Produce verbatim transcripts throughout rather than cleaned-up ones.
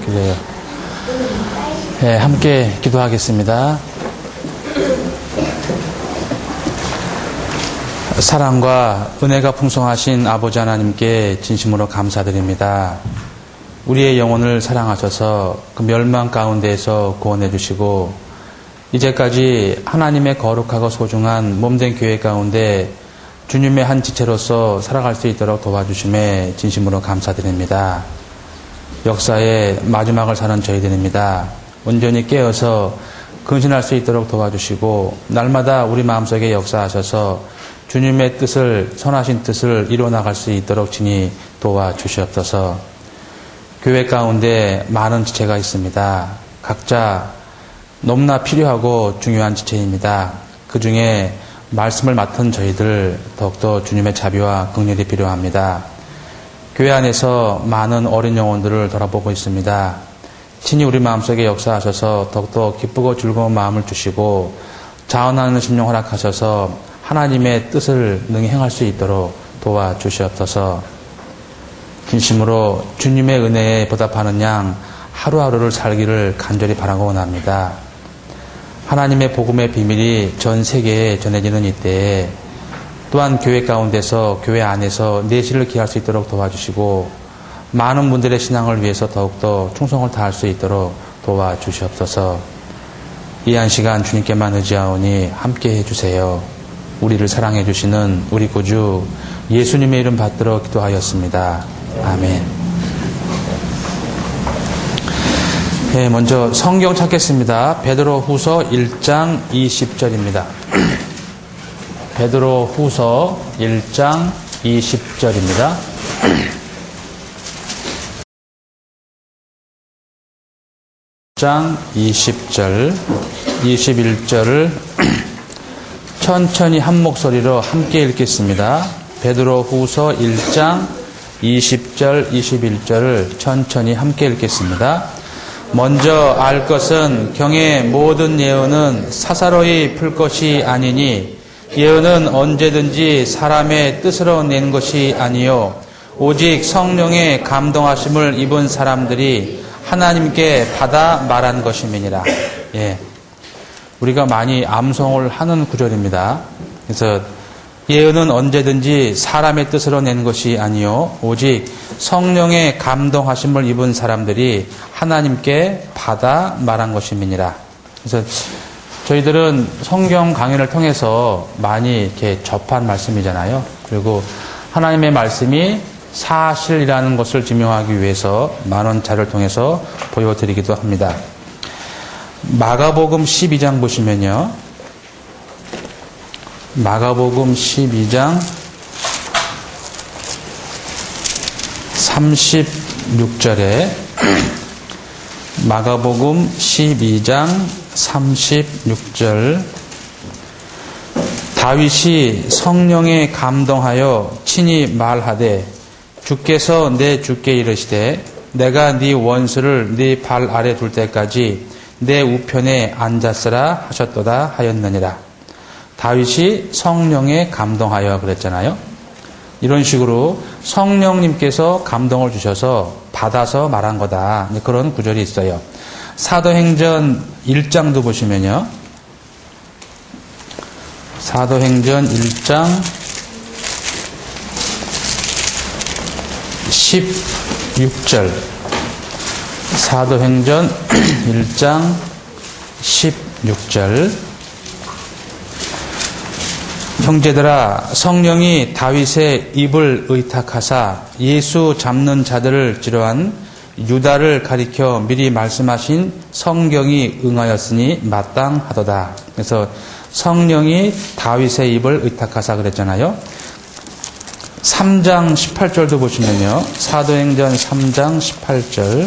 그래요. 네, 함께 기도하겠습니다. 사랑과 은혜가 풍성하신 아버지 하나님께 진심으로 감사드립니다. 우리의 영혼을 사랑하셔서 그 멸망 가운데에서 구원해 주시고 이제까지 하나님의 거룩하고 소중한 몸된 교회 가운데 주님의 한 지체로서 살아갈 수 있도록 도와주심에 진심으로 감사드립니다. 역사의 마지막을 사는 저희들입니다. 온전히 깨어서 근신할 수 있도록 도와주시고 날마다 우리 마음속에 역사하셔서 주님의 뜻을, 선하신 뜻을 이루어나갈 수 있도록 친히 도와주시옵소서. 교회 가운데 많은 지체가 있습니다. 각자 너무나 필요하고 중요한 지체입니다. 그 중에 말씀을 맡은 저희들 더욱더 주님의 자비와 긍휼이 필요합니다. 교회 안에서 많은 어린 영혼들을 돌아보고 있습니다. 친히 우리 마음속에 역사하셔서 더욱더 기쁘고 즐거운 마음을 주시고 자원하는 심령 허락하셔서 하나님의 뜻을 능히 행할 수 있도록 도와주시옵소서. 진심으로 주님의 은혜에 보답하는 양 하루하루를 살기를 간절히 바라고 원합니다. 하나님의 복음의 비밀이 전 세계에 전해지는 이때에 또한 교회 가운데서 교회 안에서 내실을 기할 수 있도록 도와주시고 많은 분들의 신앙을 위해서 더욱더 충성을 다할 수 있도록 도와주시옵소서. 이 한 시간 주님께만 의지하오니 함께 해주세요. 우리를 사랑해 주시는 우리 구주 예수님의 이름 받들어 기도하였습니다. 아멘. 네, 먼저 성경 찾겠습니다. 베드로후서 일 장 이십 절입니다. 베드로후서 일 장 이십 절입니다. 일 장 이십 절, 이십일 절을 천천히 한 목소리로 함께 읽겠습니다. 베드로후서 일 장 이십 절, 이십일 절을 천천히 함께 읽겠습니다. 먼저 알 것은 경의 모든 예언은 사사로이 풀 것이 아니니 예언은 언제든지 사람의 뜻으로 낸 것이 아니요 오직 성령의 감동하심을 입은 사람들이 하나님께 받아 말한 것임이니라. 예, 우리가 많이 암송을 하는 구절입니다. 그래서 예언은 언제든지 사람의 뜻으로 낸 것이 아니요 오직 성령의 감동하심을 입은 사람들이 하나님께 받아 말한 것임이니라. 그래서 저희들은 성경 강연을 통해서 많이 이렇게 접한 말씀이잖아요. 그리고 하나님의 말씀이 사실이라는 것을 증명하기 위해서 많은 자료를 통해서 보여드리기도 합니다. 마가복음 십이 장 보시면요. 마가복음 십이 장 삼십육 절에 마가복음 십이 장 삼십육 절 다윗이 성령에 감동하여 친히 말하되 주께서 내 주께 이르시되 내가 네 원수를 네 발 아래 둘 때까지 내 우편에 앉았으라 하셨도다 하였느니라. 다윗이 성령에 감동하여 그랬잖아요. 이런 식으로 성령님께서 감동을 주셔서 받아서 말한 거다. 그런 구절이 있어요. 사도행전 일 장도 보시면요. 사도행전 일 장 십육 절. 사도행전 일 장 십육 절. 형제들아 성령이 다윗의 입을 의탁하사 예수 잡는 자들을 지로한 유다를 가리켜 미리 말씀하신 성경이 응하였으니 마땅하도다. 그래서 성령이 다윗의 입을 의탁하사 그랬잖아요. 삼 장 십팔 절도 보시면요. 사도행전 삼 장 십팔 절.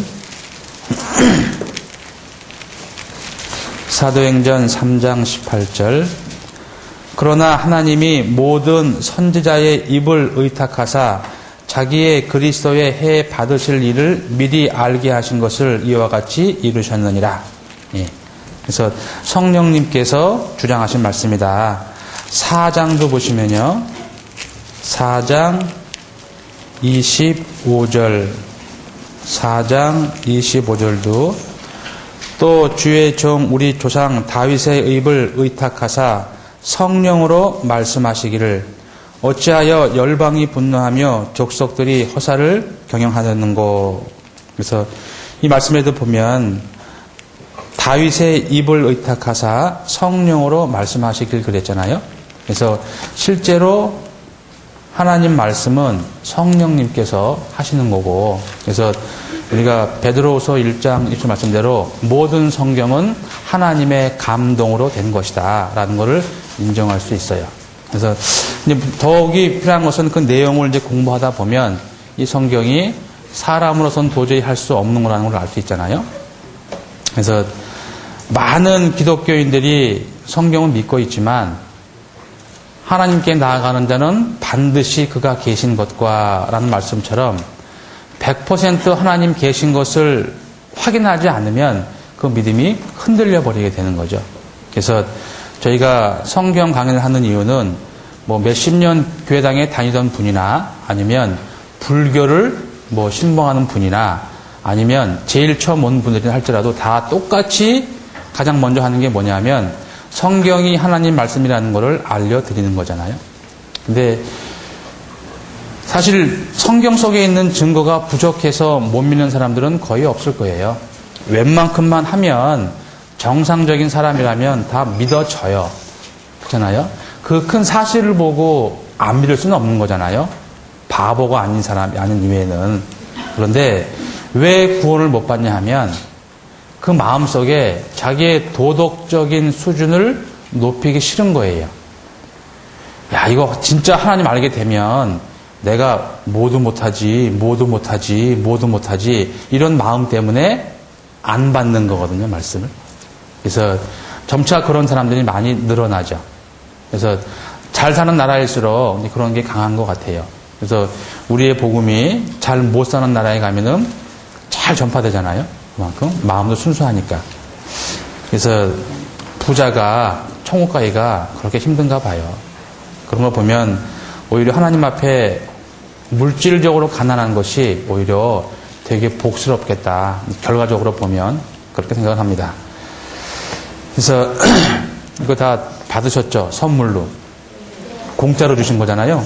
사도행전 삼 장 십팔 절. 그러나 하나님이 모든 선지자의 입을 의탁하사 자기의 그리스도의 해 받으실 일을 미리 알게 하신 것을 이와 같이 이루셨느니라. 예. 그래서 성령님께서 주장하신 말씀이다. 사 장도 보시면요. 사 장 이십오 절 사 장 이십오 절도 또 주의 종 우리 조상 다윗의 입을 의탁하사 성령으로 말씀하시기를 어찌하여 열방이 분노하며 족속들이 허사를 경영하였는고. 그래서 이 말씀에도 보면 다윗의 입을 의탁하사 성령으로 말씀하시길 그랬잖아요. 그래서 실제로 하나님 말씀은 성령님께서 하시는 거고, 그래서 우리가 베드로후서 일 장 일 절 말씀대로 모든 성경은 하나님의 감동으로 된 것이다 라는 것을 인정할 수 있어요. 그래서 이제 더욱이 필요한 것은 그 내용을 이제 공부하다 보면 이 성경이 사람으로서는 도저히 할 수 없는 거라는 걸 알 수 있잖아요. 그래서 많은 기독교인들이 성경을 믿고 있지만 하나님께 나아가는 자는 반드시 그가 계신 것과 라는 말씀처럼 백 퍼센트 하나님 계신 것을 확인하지 않으면 그 믿음이 흔들려 버리게 되는 거죠. 그래서 저희가 성경 강의를 하는 이유는 뭐 몇십 년 교회당에 다니던 분이나 아니면 불교를 뭐 신봉하는 분이나 아니면 제일 처음 온 분들이 할지라도 다 똑같이 가장 먼저 하는 게 뭐냐면 성경이 하나님 말씀이라는 것을 알려드리는 거잖아요. 근데 사실 성경 속에 있는 증거가 부족해서 못 믿는 사람들은 거의 없을 거예요. 웬만큼만 하면 정상적인 사람이라면 다 믿어져요. 그렇잖아요. 그 큰 사실을 보고 안 믿을 수는 없는 거잖아요. 바보가 아닌 사람이 아닌 이외에는. 그런데 왜 구원을 못 받냐 하면 그 마음속에 자기의 도덕적인 수준을 높이기 싫은 거예요. 야, 이거 진짜 하나님 알게 되면 내가 모두 못하지, 모두 못하지, 모두 못하지 이런 마음 때문에 안 받는 거거든요, 말씀을. 그래서 점차 그런 사람들이 많이 늘어나죠. 그래서 잘 사는 나라일수록 그런 게 강한 것 같아요. 그래서 우리의 복음이 잘 못 사는 나라에 가면은 잘 전파되잖아요. 그만큼 마음도 순수하니까. 그래서 부자가 천국 가기가 그렇게 힘든가 봐요. 그런 걸 보면 오히려 하나님 앞에 물질적으로 가난한 것이 오히려 되게 복스럽겠다. 결과적으로 보면 그렇게 생각을 합니다. 그래서 이거 다 받으셨죠? 선물로. 공짜로 주신 거잖아요.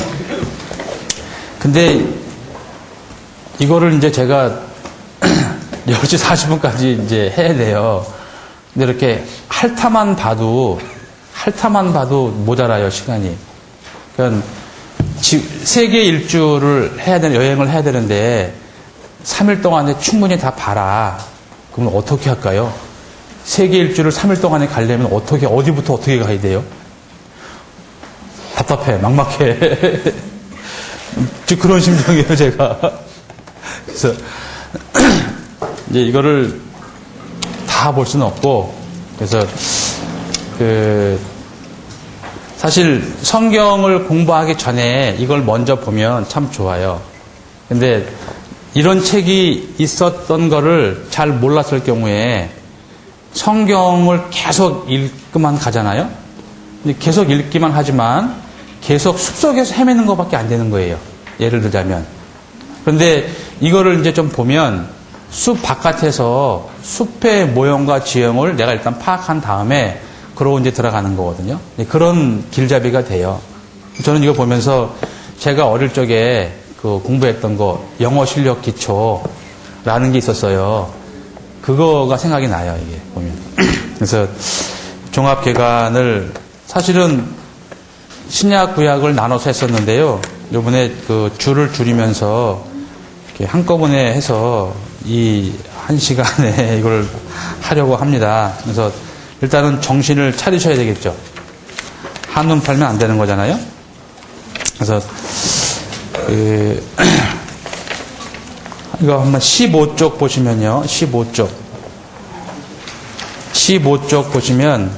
근데 이거를 이제 제가 열 시 사십 분까지 이제 해야 돼요. 근데 이렇게 핥아만 봐도, 핥아만 봐도 모자라요, 시간이. 그러니까 세계 일주를 해야 되는, 여행을 해야 되는데 삼 일 동안에 충분히 다 봐라. 그러면 어떻게 할까요? 세계 일주를 삼 일 동안에 가려면 어떻게, 어디부터 어떻게 가야 돼요? 답답해, 막막해. 그런 심정이에요, 제가. 그래서 이제 이거를 다 볼 수는 없고, 그래서 그 사실 성경을 공부하기 전에 이걸 먼저 보면 참 좋아요. 근데 이런 책이 있었던 거를 잘 몰랐을 경우에 성경을 계속 읽기만 가잖아요. 근데 계속 읽기만 하지만 계속 숲속에서 헤매는 것밖에 안 되는 거예요. 예를 들자면. 그런데 이거를 이제 좀 보면 숲 바깥에서 숲의 모형과 지형을 내가 일단 파악한 다음에 그러고 이제 들어가는 거거든요. 그런 길잡이가 돼요. 저는 이거 보면서 제가 어릴 적에 그 공부했던 거 영어 실력 기초라는 게 있었어요. 그거가 생각이 나요, 이게 보면. 그래서 종합개관을 사실은 신약 구약을 나눠서 했었는데요. 이번에 그 줄을 줄이면서 이렇게 한꺼번에 해서 이 한 시간에 이걸 하려고 합니다. 그래서 일단은 정신을 차리셔야 되겠죠. 한눈 팔면 안 되는 거잖아요. 그래서 그 이거 한번 십오 쪽 보시면요. 십오 쪽. 십오 쪽 보시면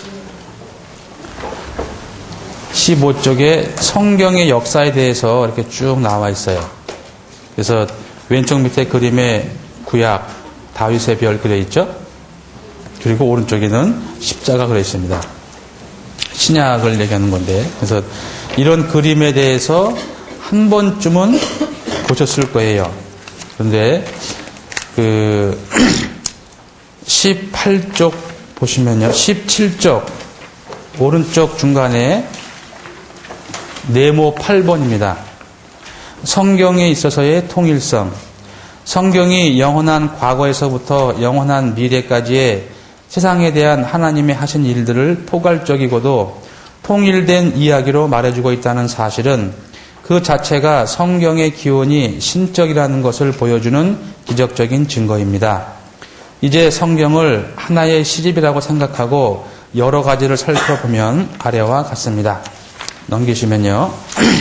십오 쪽에 성경의 역사에 대해서 이렇게 쭉 나와 있어요. 그래서 왼쪽 밑에 그림에 구약, 다윗의 별 그려 있죠? 그리고 오른쪽에는 십자가 그려 있습니다. 신약을 얘기하는 건데. 그래서 이런 그림에 대해서 한 번쯤은 보셨을 거예요. 그런데 그 십팔 쪽 보시면요. 십칠 쪽 오른쪽 중간에 네모 팔 번입니다. 성경에 있어서의 통일성. 성경이 영원한 과거에서부터 영원한 미래까지의 세상에 대한 하나님의 하신 일들을 포괄적이고도 통일된 이야기로 말해주고 있다는 사실은 그 자체가 성경의 기원이 신적이라는 것을 보여주는 기적적인 증거입니다. 이제 성경을 하나의 시집이라고 생각하고 여러 가지를 살펴보면 아래와 같습니다. 넘기시면요.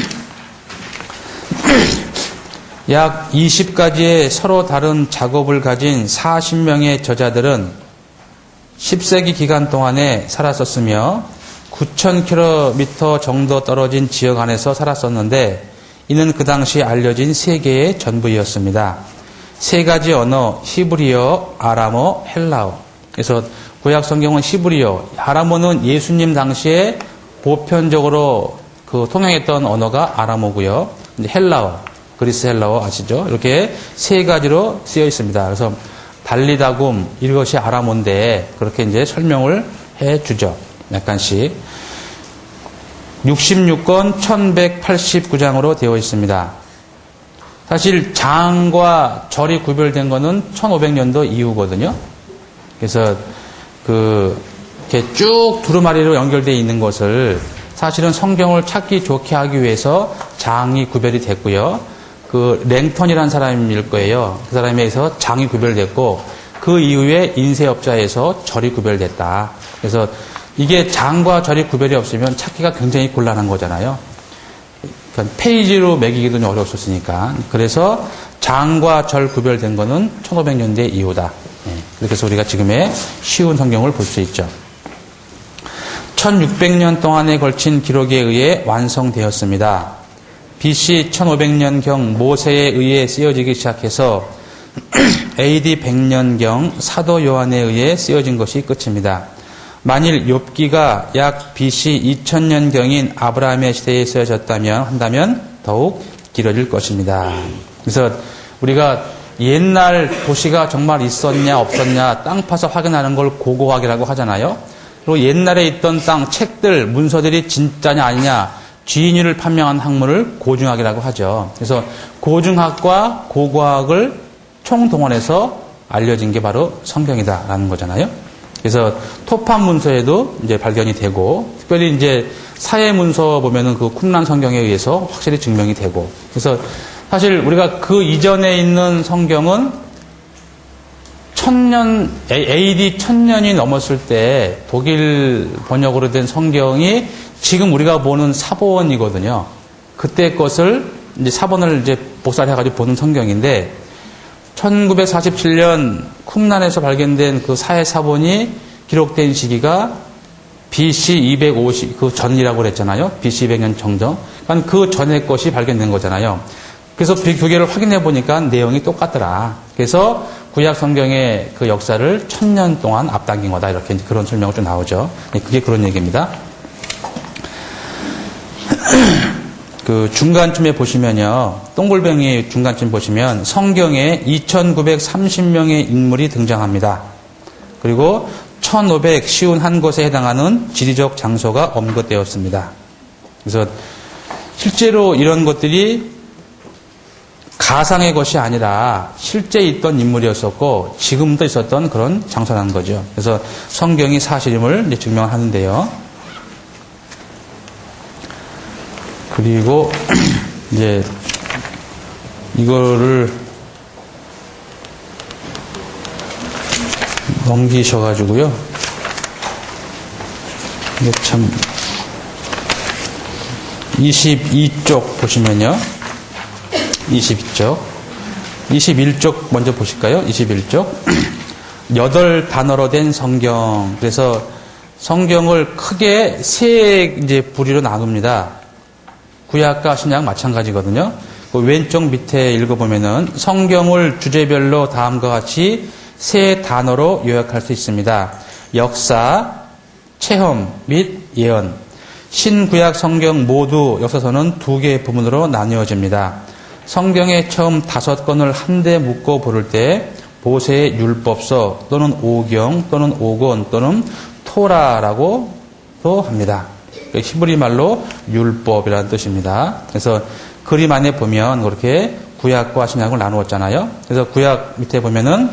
약 이십 가지의 서로 다른 작업을 가진 사십 명의 저자들은 십 세기 기간 동안에 살았었으며 구천 킬로미터 정도 떨어진 지역 안에서 살았었는데 이는 그 당시 알려진 세계의 전부였습니다. 세 가지 언어, 히브리어, 아람어, 헬라어. 그래서 구약 성경은 히브리어, 아람어는 예수님 당시에 보편적으로 그 통용했던 언어가 아람어고요. 헬라어, 그리스 헬라어 아시죠? 이렇게 세 가지로 쓰여 있습니다. 그래서 달리다굼 이것이 아람어인데 그렇게 이제 설명을 해 주죠. 약간씩. 육십육 권 천백팔십구 장으로 되어 있습니다. 사실 장과 절이 구별된 거는 천오백 년도 이후거든요. 그래서 그 이렇게 쭉 두루마리로 연결되어 있는 것을 사실은 성경을 찾기 좋게 하기 위해서 장이 구별이 됐고요. 그 랭턴이라는 사람일 거예요. 그 사람에 의해서 장이 구별됐고 그 이후에 인쇄업자에서 절이 구별됐다. 그래서 이게 장과 절이 구별이 없으면 찾기가 굉장히 곤란한 거잖아요. 그러니까 페이지로 매기기도 좀 어려웠었으니까. 그래서 장과 절 구별된 거는 천오백 년대 이후다. 그래서 우리가 지금의 쉬운 성경을 볼 수 있죠. 천육백 년 동안에 걸친 기록에 의해 완성되었습니다. 비씨 천오백 년경 모세에 의해 쓰여지기 시작해서 에이디 백 년경 사도 요한에 의해 쓰여진 것이 끝입니다. 만일 욥기가 약 비씨 이천 년경인 아브라함의 시대에 쓰여졌다면 한다면 더욱 길어질 것입니다. 그래서 우리가 옛날 도시가 정말 있었냐 없었냐 땅 파서 확인하는 걸 고고학이라고 하잖아요. 그리고 옛날에 있던 땅 책들 문서들이 진짜냐 아니냐 쥐인유를 판명한 학문을 고증학이라고 하죠. 그래서 고증학과 고고학을 총동원해서 알려진 게 바로 성경이다라는 거잖아요. 그래서 토판 문서에도 이제 발견이 되고, 특별히 이제 사회 문서 보면은 그 쿰란 성경에 의해서 확실히 증명이 되고, 그래서 사실 우리가 그 이전에 있는 성경은 천년, 에이디 천년이 넘었을 때 독일 번역으로 된 성경이 지금 우리가 보는 사본이거든요. 그때 것을 이제 사본을 이제 복사를 해가지고 보는 성경인데, 천구백사십칠 년 쿰란에서 발견된 그 사회 사본이 기록된 시기가 비씨 이백오십, 그 전이라고 그랬잖아요. 비씨 이백 년 정도. 그러니까 그 전의 것이 발견된 거잖아요. 그래서 두 개를 확인해 보니까 내용이 똑같더라. 그래서 구약 성경의 그 역사를 천년 동안 앞당긴 거다. 이렇게 그런 설명이 좀 나오죠. 그게 그런 얘기입니다. 그 중간쯤에 보시면요. 동글뱅이 중간쯤 보시면 성경에 이천구백삼십 명의 인물이 등장합니다. 그리고 천오백오십일 곳에 해당하는 지리적 장소가 언급되었습니다. 그래서 실제로 이런 것들이 가상의 것이 아니라 실제 있던 인물이었었고 지금도 있었던 그런 장소라는 거죠. 그래서 성경이 사실임을 이제 증명하는데요. 그리고 이제 이거를 넘기셔가지고요. 이게 참 이십이 쪽 보시면요. 이십이 쪽. 이십일 쪽 먼저 보실까요? 이십일 쪽. 여덟 단어로 된 성경. 그래서 성경을 크게 세 이제 부류로 나눕니다. 구약과 신약 마찬가지거든요. 그 왼쪽 밑에 읽어보면은 성경을 주제별로 다음과 같이 세 단어로 요약할 수 있습니다. 역사, 체험 및 예언. 신구약 성경 모두 역사서는 두 개의 부분으로 나뉘어집니다. 성경에 처음 다섯 권을 한데 묶어 부를 때 모세의 율법서 또는 오경 또는 오권 또는 토라라고도 합니다. 히브리 말로 율법이라는 뜻입니다. 그래서 그림 안에 보면 그렇게 구약과 신약을 나누었잖아요. 그래서 구약 밑에 보면은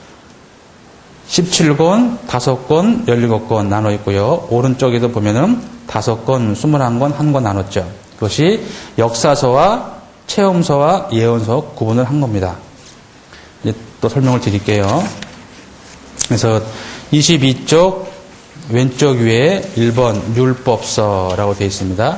십칠 권, 다섯 권, 열일곱 권 나눠 있고요. 오른쪽에도 보면은 다섯 권, 스물한 권, 한 권 나눴죠. 그것이 역사서와 체험서와 예언서 구분을 한 겁니다. 이제 또 설명을 드릴게요. 그래서 이십이 쪽 왼쪽 위에 일 번 율법서라고 되어 있습니다.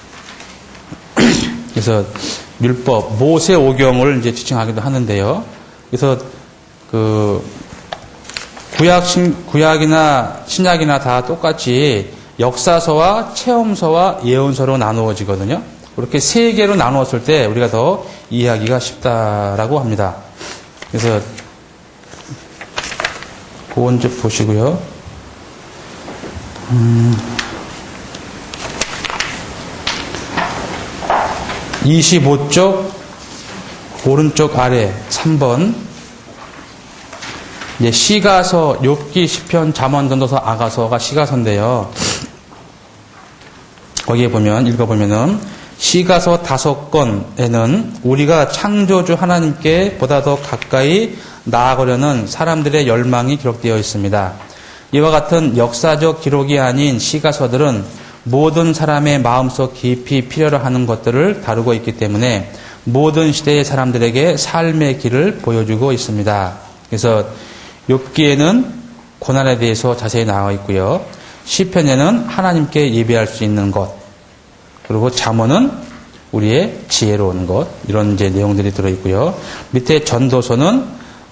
그래서 율법, 모세 오경을 이제 지칭하기도 하는데요. 그래서 그 구약, 신, 구약이나 신약이나 다 똑같이 역사서와 체험서와 예언서로 나누어지거든요. 그렇게 세 개로 나누었을 때 우리가 더 이해하기가 쉽다라고 합니다. 그래서 그건 좀 보시고요. 음, 이십오 쪽 오른쪽 아래 삼 번 이제 시가서, 욥기, 시편, 잠언, 전도서, 아가서가 시가서인데요. 거기에 보면 읽어보면은 시가서 다섯 권에는 우리가 창조주 하나님께 보다 더 가까이 나아가려는 사람들의 열망이 기록되어 있습니다. 이와 같은 역사적 기록이 아닌 시가서들은 모든 사람의 마음속 깊이 필요로 하는 것들을 다루고 있기 때문에 모든 시대의 사람들에게 삶의 길을 보여주고 있습니다. 그래서 욥기에는 고난에 대해서 자세히 나와 있고요. 시편에는 하나님께 예배할 수 있는 것, 그리고 잠언은 우리의 지혜로운 것, 이런 이제 내용들이 들어 있고요. 밑에 전도서는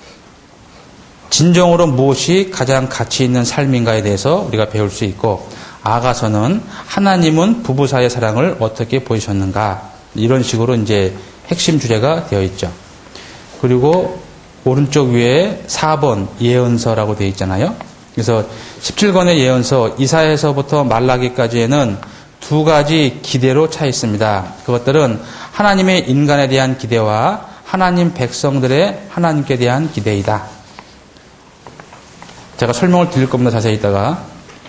진정으로 무엇이 가장 가치 있는 삶인가에 대해서 우리가 배울 수 있고, 아가서는 하나님은 부부 사이의 사랑을 어떻게 보이셨는가, 이런 식으로 이제 핵심 주제가 되어 있죠. 그리고 오른쪽 위에 사 번 예언서라고 되어 있잖아요. 그래서 십칠 권의 예언서, 이사야서부터 말라기까지에는 두 가지 기대로 차 있습니다. 그것들은 하나님의 인간에 대한 기대와 하나님 백성들의 하나님께 대한 기대이다. 제가 설명을 드릴 겁니다. 자세히 있다가.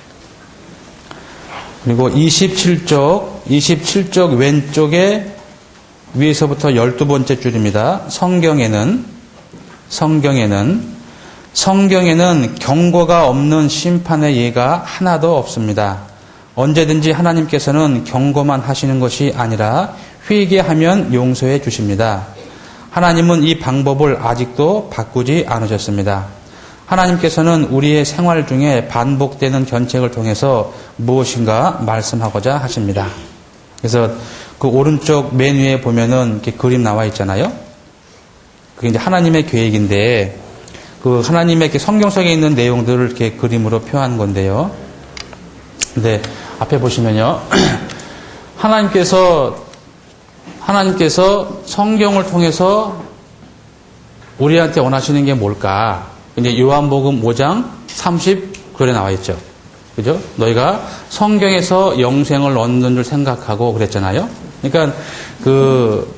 그리고 이십칠 쪽, 이십칠 쪽 왼쪽에 위에서부터 열두 번째 줄입니다. 성경에는 성경에는 성경에는 경고가 없는 심판의 예가 하나도 없습니다. 언제든지 하나님께서는 경고만 하시는 것이 아니라 회개하면 용서해 주십니다. 하나님은 이 방법을 아직도 바꾸지 않으셨습니다. 하나님께서는 우리의 생활 중에 반복되는 견책을 통해서 무엇인가 말씀하고자 하십니다. 그래서 그 오른쪽 맨 위에 보면은 이렇게 그림 나와 있잖아요. 그게 이제 하나님의 계획인데, 그 하나님의 성경 속에 있는 내용들을 이렇게 그림으로 표한 건데요. 근데 앞에 보시면요. 하나님께서, 하나님께서 성경을 통해서 우리한테 원하시는 게 뭘까? 이제 요한복음 오 장 삼십 절에 나와 있죠. 그죠? 너희가 성경에서 영생을 얻는 줄 생각하고 그랬잖아요. 그러니까 그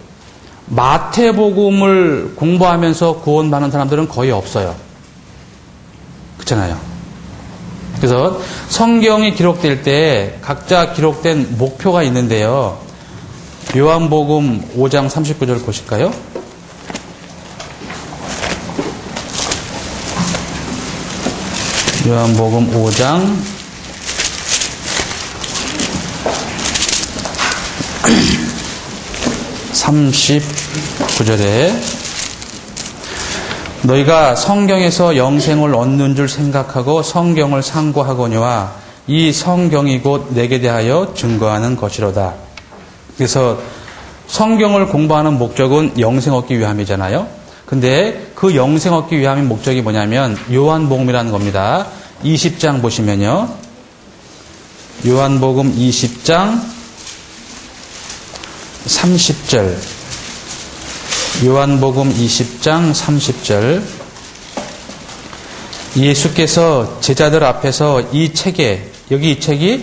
마태복음을 공부하면서 구원받는 사람들은 거의 없어요. 그렇잖아요. 그래서 성경이 기록될 때 각자 기록된 목표가 있는데요. 요한복음 오 장 삼십구 절 보실까요? 요한복음 오 장 삼십구 절에 너희가 성경에서 영생을 얻는 줄 생각하고 성경을 상고하거니와 이 성경이 곧 내게 대하여 증거하는 것이로다. 그래서 성경을 공부하는 목적은 영생 얻기 위함이잖아요. 근데 그 영생 얻기 위함의 목적이 뭐냐면 요한복음이라는 겁니다. 이십 장 보시면요. 요한복음 이십 장 삼십 절. 요한복음 이십 장 삼십 절. 예수께서 제자들 앞에서 이 책에, 여기 이 책이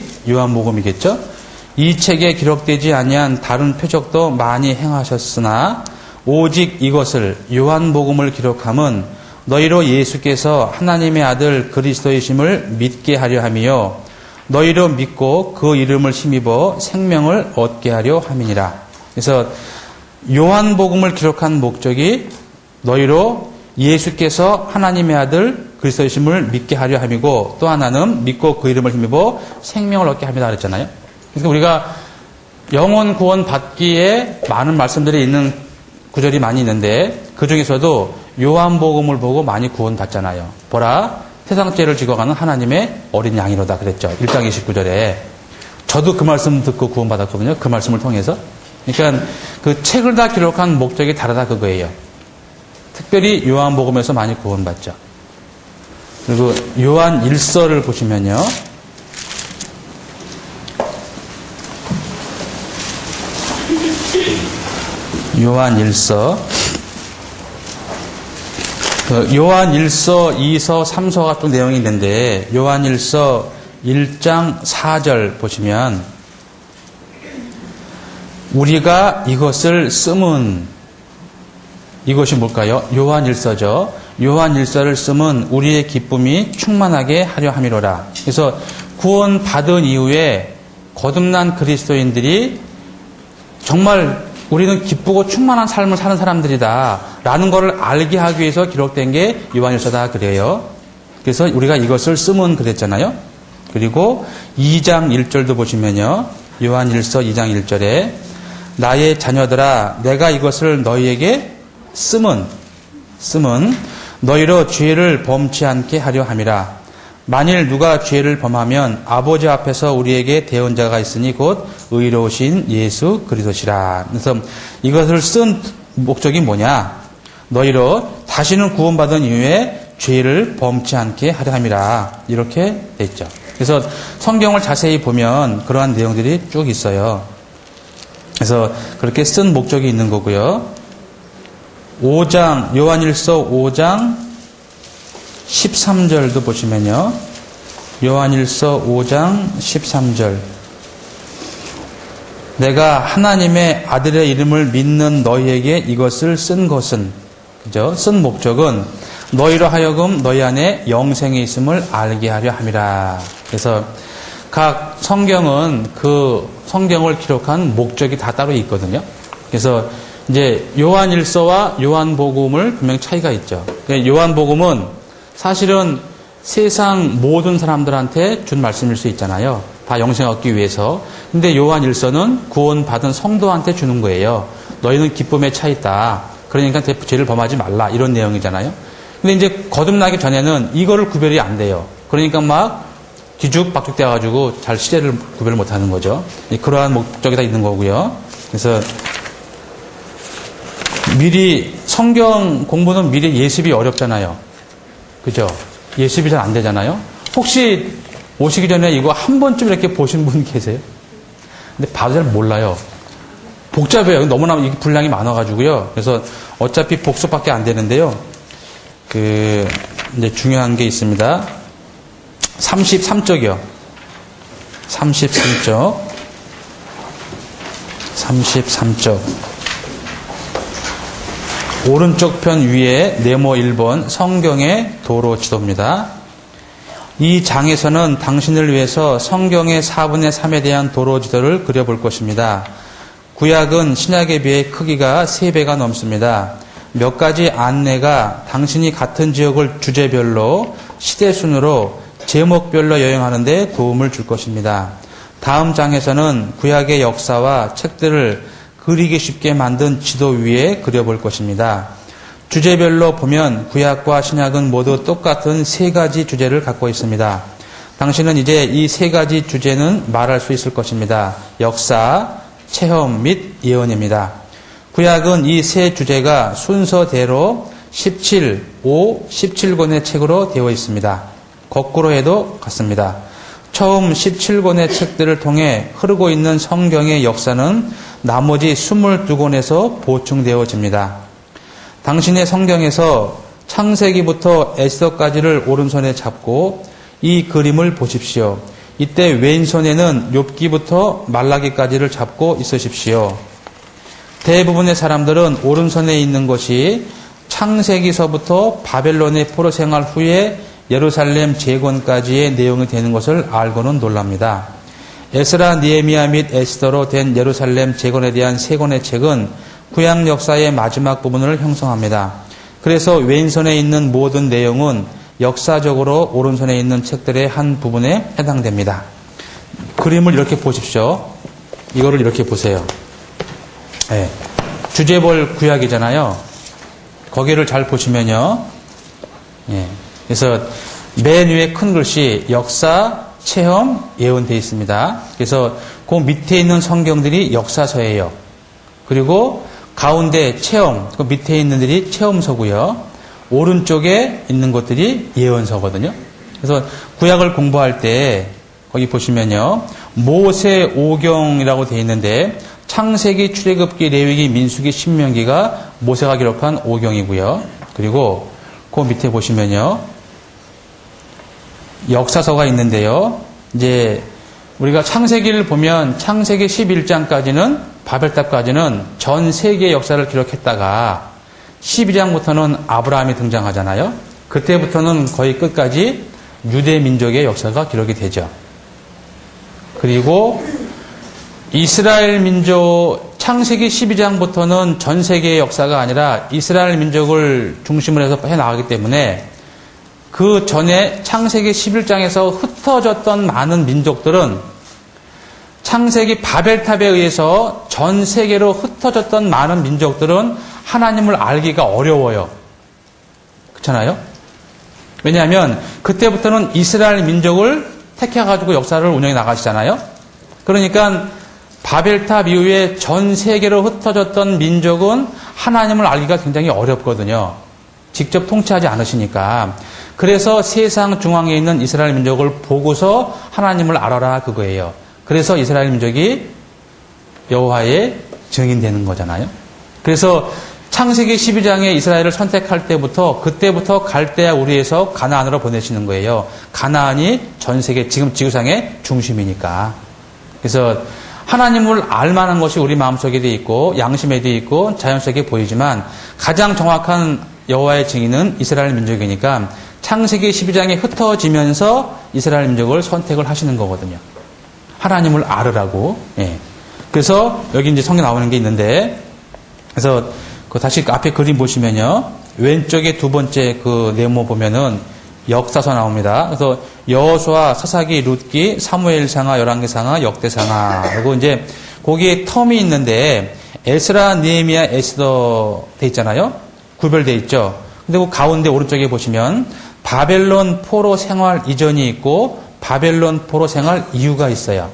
요한복음이겠죠? 이 책에 기록되지 아니한 다른 표적도 많이 행하셨으나 오직 이것을 요한복음을 기록함은 너희로 예수께서 하나님의 아들 그리스도이심을 믿게 하려 함이요 너희로 믿고 그 이름을 힘입어 생명을 얻게 하려 함이니라. 그래서 요한복음을 기록한 목적이 너희로 예수께서 하나님의 아들 그리스도이심을 믿게 하려 함이고 또 하나는 믿고 그 이름을 힘입어 생명을 얻게 합니다 그랬잖아요. 그래서 우리가 영혼 구원 받기에 많은 말씀들이 있는 구절이 많이 있는데 그 중에서도 요한복음을 보고 많이 구원받잖아요. 보라 세상 죄를 지고 가는 하나님의 어린 양이로다 그랬죠. 일 장 이십구 절에. 저도 그 말씀 듣고 구원받았거든요. 그 말씀을 통해서. 그러니까 그 책을 다 기록한 목적이 다르다 그거예요. 특별히 요한복음에서 많이 구원받죠. 그리고 요한 일서를 보시면요. 요한 일서. 그 요한 일서, 이서, 삼서가 또 내용이 있는데 요한 일서 일 장 사 절 보시면 우리가 이것을 쓰면 이것이 뭘까요? 요한 일서죠. 요한 일서를 쓰면 우리의 기쁨이 충만하게 하려 함이로라. 그래서 구원 받은 이후에 거듭난 그리스도인들이 정말 우리는 기쁘고 충만한 삶을 사는 사람들이다 라는 것을 알게 하기 위해서 기록된 게 요한일서다 그래요. 그래서 우리가 이것을 쓰면 그랬잖아요. 그리고 이 장 일 절도 보시면요. 요한일서 이 장 일 절에 나의 자녀들아 내가 이것을 너희에게 쓰면 쓰면 너희로 죄를 범치 않게 하려 함이라. 만일 누가 죄를 범하면 아버지 앞에서 우리에게 대언자가 있으니 곧 의로우신 예수 그리스도시라. 그래서 이것을 쓴 목적이 뭐냐? 너희로 다시는 구원받은 이후에 죄를 범치 않게 하려 함이라. 이렇게 돼 있죠. 그래서 성경을 자세히 보면 그러한 내용들이 쭉 있어요. 그래서 그렇게 쓴 목적이 있는 거고요. 오 장 요한일서 오 장 십삼 절도 보시면요. 요한일서 오 장 십삼 절. 내가 하나님의 아들의 이름을 믿는 너희에게 이것을 쓴 것은, 그죠? 쓴 목적은 너희로 하여금 너희 안에 영생이 있음을 알게 하려 함이라. 그래서 각 성경은 그 성경을 기록한 목적이 다 따로 있거든요. 그래서 이제 요한일서와 요한복음을 분명히 차이가 있죠. 요한복음은 사실은 세상 모든 사람들한테 준 말씀일 수 있잖아요. 다 영생 얻기 위해서. 근데 요한일서는 구원받은 성도한테 주는 거예요. 너희는 기쁨에 차 있다. 그러니까 죄를 범하지 말라. 이런 내용이잖아요. 근데 이제 거듭나기 전에는 이거를 구별이 안 돼요. 그러니까 막 뒤죽박죽 되어가지고 잘 시제를 구별 못 하는 거죠. 그러한 목적이 다 있는 거고요. 그래서 미리 성경 공부는 미리 예습이 어렵잖아요. 그죠? 예습이 잘 안 되잖아요. 혹시 오시기 전에 이거 한 번쯤 이렇게 보신 분 계세요? 근데 봐도 잘 몰라요. 복잡해요. 너무나 분량이 많아가지고요. 그래서 어차피 복습밖에 안 되는데요. 그 이제 중요한 게 있습니다. 삼십삼 쪽이요. 삼십삼 쪽. 삼십삼 쪽. 오른쪽 편 위에 네모 일 번 성경의 도로 지도입니다. 이 장에서는 당신을 위해서 성경의 사분의 삼에 대한 도로 지도를 그려볼 것입니다. 구약은 신약에 비해 크기가 세 배가 넘습니다. 몇 가지 안내가 당신이 같은 지역을 주제별로 시대 순으로 제목별로 여행하는 데 도움을 줄 것입니다. 다음 장에서는 구약의 역사와 책들을 그리기 쉽게 만든 지도 위에 그려볼 것입니다. 주제별로 보면 구약과 신약은 모두 똑같은 세 가지 주제를 갖고 있습니다. 당신은 이제 이 세 가지 주제는 말할 수 있을 것입니다. 역사, 체험 및 예언입니다. 구약은 이 세 주제가 순서대로 십칠, 오, 십칠 권의 책으로 되어 있습니다. 거꾸로 해도 같습니다. 처음 십칠 권의 책들을 통해 흐르고 있는 성경의 역사는 나머지 이십이 권에서 보충되어집니다. 당신의 성경에서 창세기부터 에스더까지를 오른손에 잡고 이 그림을 보십시오. 이때 왼손에는 욥기부터 말라기까지를 잡고 있으십시오. 대부분의 사람들은 오른손에 있는 것이 창세기서부터 바벨론의 포로 생활 후에 예루살렘 재건까지의 내용이 되는 것을 알고는 놀랍니다. 에스라, 니에미야 및 에스더로 된 예루살렘 재건에 대한 세 권의 책은 구약 역사의 마지막 부분을 형성합니다. 그래서 왼손에 있는 모든 내용은 역사적으로 오른손에 있는 책들의 한 부분에 해당됩니다. 그림을 이렇게 보십시오. 이거를 이렇게 보세요. 네. 주제벌 구약이잖아요. 거기를 잘 보시면요. 예. 그래서 맨 위에 큰 글씨 역사, 체험, 예언 되어 있습니다. 그래서 그 밑에 있는 성경들이 역사서예요. 그리고 가운데 체험, 그 밑에 있는 들이 체험서고요. 오른쪽에 있는 것들이 예언서거든요. 그래서 구약을 공부할 때 거기 보시면요. 모세오경이라고 되어 있는데 창세기, 출애굽기, 레위기, 민수기, 신명기가 모세가 기록한 오경이고요. 그리고 그 밑에 보시면요. 역사서가 있는데요. 이제 우리가 창세기를 보면 창세기 십일 장까지는 바벨탑까지는 전 세계의 역사를 기록했다가 십이 장부터는 아브라함이 등장하잖아요. 그때부터는 거의 끝까지 유대 민족의 역사가 기록이 되죠. 그리고 이스라엘 민족 창세기 십이 장부터는 전 세계의 역사가 아니라 이스라엘 민족을 중심으로 해서 해나가기 때문에 그 전에 창세기 십일 장에서 흩어졌던 많은 민족들은 창세기 바벨탑에 의해서 전 세계로 흩어졌던 많은 민족들은 하나님을 알기가 어려워요. 그렇잖아요? 왜냐하면 그때부터는 이스라엘 민족을 택해가지고 역사를 운영해 나가시잖아요. 그러니까 바벨탑 이후에 전 세계로 흩어졌던 민족은 하나님을 알기가 굉장히 어렵거든요. 직접 통치하지 않으시니까. 그래서 세상 중앙에 있는 이스라엘 민족을 보고서 하나님을 알아라 그거예요. 그래서 이스라엘 민족이 여호와의 증인되는 거잖아요. 그래서 창세기 십이 장에 이스라엘을 선택할 때부터 그때부터 갈대아 우리에서 가나안으로 보내시는 거예요. 가나안이 전 세계 지금 지구상의 중심이니까. 그래서 하나님을 알만한 것이 우리 마음속에도 있고 양심에도 있고 자연 속에 보이지만 가장 정확한 여호와의 증인은 이스라엘 민족이니까 창세기 십이 장에 흩어지면서 이스라엘 민족을 선택을 하시는 거거든요. 하나님을 알으라고. 예. 그래서 여기 이제 성경 나오는 게 있는데, 그래서 그 다시 그 앞에 그림 보시면요, 왼쪽에 두 번째 그 네모 보면은 역사서 나옵니다. 그래서 여호수아, 사사기, 룻기, 사무엘상하, 열왕기상하, 역대상하. 그리고 이제 거기에 텀이 있는데 에스라, 느헤미야, 에스더 돼 있잖아요. 구별돼 있죠. 근데 그 가운데 오른쪽에 보시면 바벨론 포로 생활 이전이 있고 바벨론 포로 생활 이후가 있어요.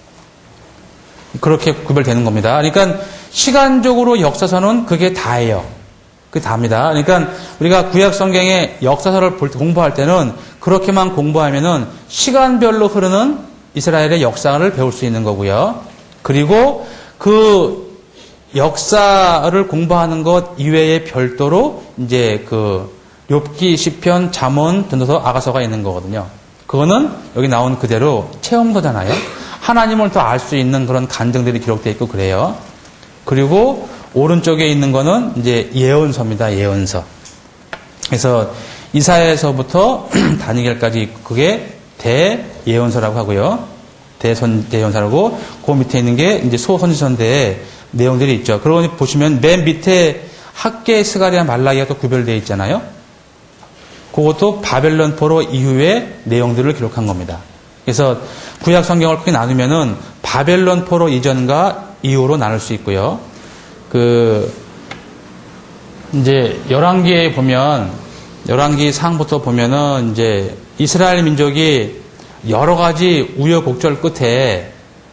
그렇게 구별되는 겁니다. 그러니까 시간적으로 역사서는 그게 다예요. 그게 답니다. 그러니까 우리가 구약 성경의 역사서를 볼 때 공부할 때는 그렇게만 공부하면은 시간별로 흐르는 이스라엘의 역사를 배울 수 있는 거고요. 그리고 그 역사를 공부하는 것 이외에 별도로 이제 그 욥기, 시편, 잠언, 전도서, 아가서가 있는 거거든요. 그거는 여기 나온 그대로 체험서잖아요. 하나님을 더 알 수 있는 그런 간증들이 기록되어 있고 그래요. 그리고 오른쪽에 있는 거는 이제 예언서입니다. 예언서. 그래서 이사야서부터 다니엘까지 그게 대예언서라고 하고요. 대선 대예언서라고 그 밑에 있는 게 이제 소선지서인데 내용들이 있죠. 그러고 보시면 맨 밑에 학계, 스가랴, 말라기가 또 구별되어 있잖아요. 그것도 바벨론 포로 이후의 내용들을 기록한 겁니다. 그래서 구약 성경을 크게 나누면은 바벨론 포로 이전과 이후로 나눌 수 있고요. 그 이제 열왕기에 보면 열왕기 상부터 보면은 이제 이스라엘 민족이 여러 가지 우여곡절 끝에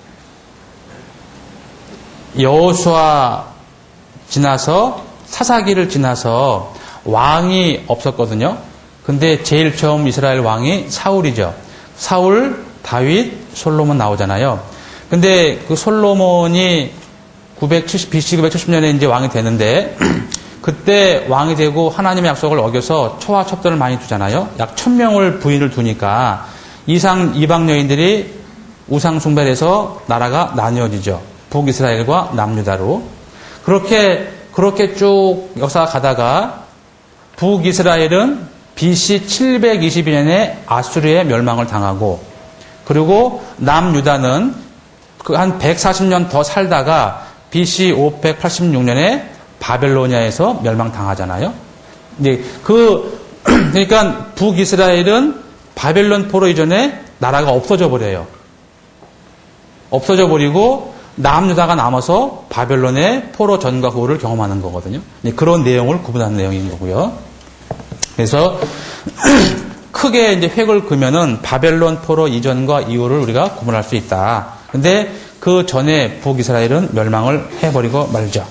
여호수아 지나서 사사기를 지나서 왕이 없었거든요. 근데 제일 처음 이스라엘 왕이 사울이죠. 사울, 다윗, 솔로몬 나오잖아요. 근데 그 솔로몬이 구백칠십, 비씨 구백칠십 년에 이제 왕이 되는데 그때 왕이 되고 하나님의 약속을 어겨서 초와 첩들을 많이 두잖아요. 약 천 명을 부인을 두니까 이상 이방 여인들이 우상 숭배를 해서 나라가 나뉘어지죠. 북이스라엘과 남유다로. 그렇게, 그렇게 쭉 역사가 가다가 북이스라엘은 비씨 칠백이십이 년에 아수르의 멸망을 당하고, 그리고 남유다는 그 한 백사십 년 더 살다가 비씨 오백팔십육 년에 바벨로니아에서 멸망당하잖아요. 이제 그, 그러니까 북이스라엘은 바벨론 포로 이전에 나라가 없어져 버려요. 없어져 버리고 남유다가 남아서 바벨론의 포로 전과 후를 경험하는 거거든요. 그런 내용을 구분하는 내용인 거고요. 그래서 크게 이제 획을 그으면은 바벨론 포로 이전과 이후를 우리가 구분할 수 있다. 근데 그 전에 북이스라엘은 멸망을 해버리고 말죠.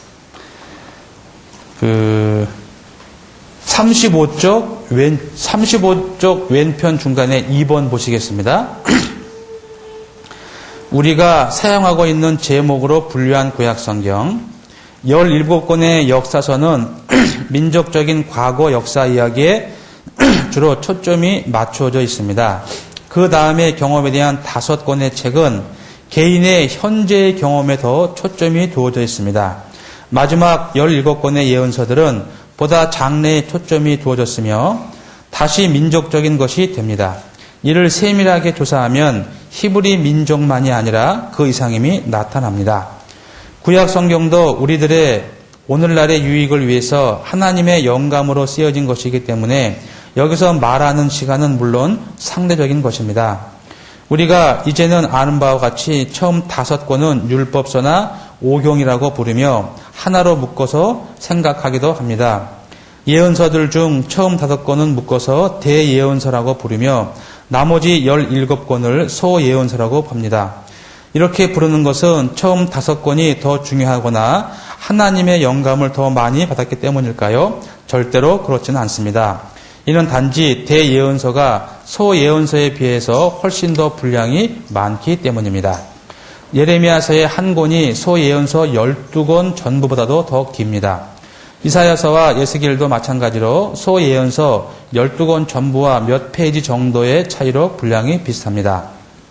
그 삼십오 쪽 왼 삼십오 쪽 왼편 중간에 이 번 보시겠습니다. 우리가 사용하고 있는 제목으로 분류한 구약성경 열일곱 권의 역사서는 민족적인 과거 역사 이야기에 주로 초점이 맞춰져 있습니다. 그 다음에 경험에 대한 다섯 권의 책은 개인의 현재의 경험에 더 초점이 두어져 있습니다. 마지막 열일곱 권의 예언서들은 보다 장래에 초점이 두어졌으며 다시 민족적인 것이 됩니다. 이를 세밀하게 조사하면 히브리 민족만이 아니라 그 이상임이 나타납니다. 구약 성경도 우리들의 오늘날의 유익을 위해서 하나님의 영감으로 쓰여진 것이기 때문에 여기서 말하는 시간은 물론 상대적인 것입니다. 우리가 이제는 아는 바와 같이 처음 다섯 권은 율법서나 오경이라고 부르며 하나로 묶어서 생각하기도 합니다. 예언서들 중 처음 다섯 권은 묶어서 대예언서라고 부르며 나머지 열일곱 권을 소예언서라고 봅니다. 이렇게 부르는 것은 처음 다섯 권이 더 중요하거나 하나님의 영감을 더 많이 받았기 때문일까요? 절대로 그렇지는 않습니다. 이는 단지 대예언서가 소예언서에 비해서 훨씬 더 분량이 많기 때문입니다. 예레미야서의 한 권이 소예언서 열두 권 전부보다도 더 깁니다. 이사야서와 예스겔도 마찬가지로 소예언서 열두 권 전부와 몇 페이지 정도의 차이로 분량이 비슷합니다.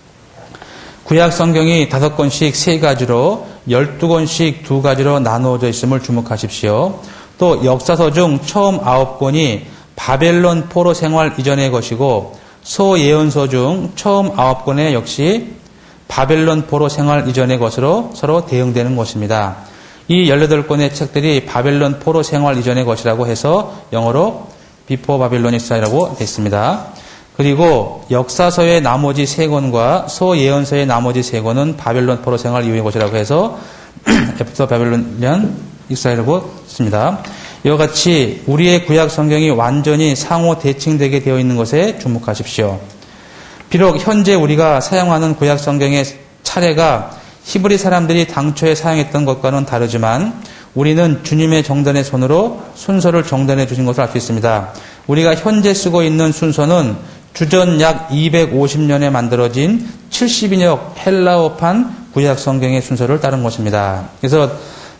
구약 성경이 다섯 권씩 세 가지로 열두 권씩 두 가지로 나누어져 있음을 주목하십시오. 또 역사서 중 처음 아홉 권이 바벨론 포로 생활 이전의 것이고 소예언서 중 처음 아홉 권에 역시 바벨론 포로 생활 이전의 것으로 서로 대응되는 것입니다. 이 열여덟 권의 책들이 바벨론 포로 생활 이전의 것이라고 해서 영어로 Before Babylonic Exile이라고 됐습니다. 그리고 역사서의 나머지 세 권과 소예언서의 나머지 세 권은 바벨론 포로 생활 이후의 것이라고 해서 After Babylonian Exile이라고 했습니다. 이와 같이 우리의 구약 성경이 완전히 상호 대칭되게 되어 있는 것에 주목하십시오. 비록 현재 우리가 사용하는 구약 성경의 차례가 히브리 사람들이 당초에 사용했던 것과는 다르지만 우리는 주님의 정단의 손으로 순서를 정단해 주신 것을 알 수 있습니다. 우리가 현재 쓰고 있는 순서는 주전 약 이백오십 년에 만들어진 칠십 인역 헬라어판 구약 성경의 순서를 따른 것입니다. 그래서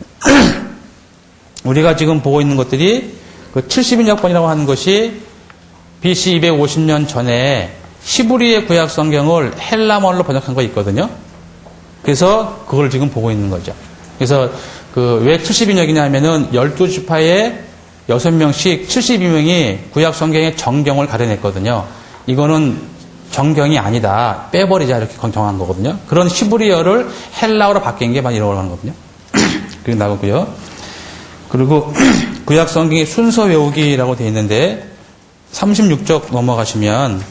우리가 지금 보고 있는 것들이 그 칠십 인역본이라고 하는 것이 비씨 이백오십 년 전에 히브리의 구약 성경을 헬라말로 번역한 거 있거든요. 그래서 그걸 지금 보고 있는 거죠. 그래서 그 왜 칠십 인역이냐 하면은 열두 지파에 여섯 명씩 칠십이 명이 구약 성경의 정경을 가려냈거든요. 이거는 정경이 아니다. 빼버리자 이렇게 정한 거거든요. 그런 히브리어를 헬라어로 바뀐 게 막 이런 걸 하는 거거든요. 그게 나오고요. 그리고 구약 성경의 순서 외우기라고 되어 있는데 삼십육 쪽 넘어가시면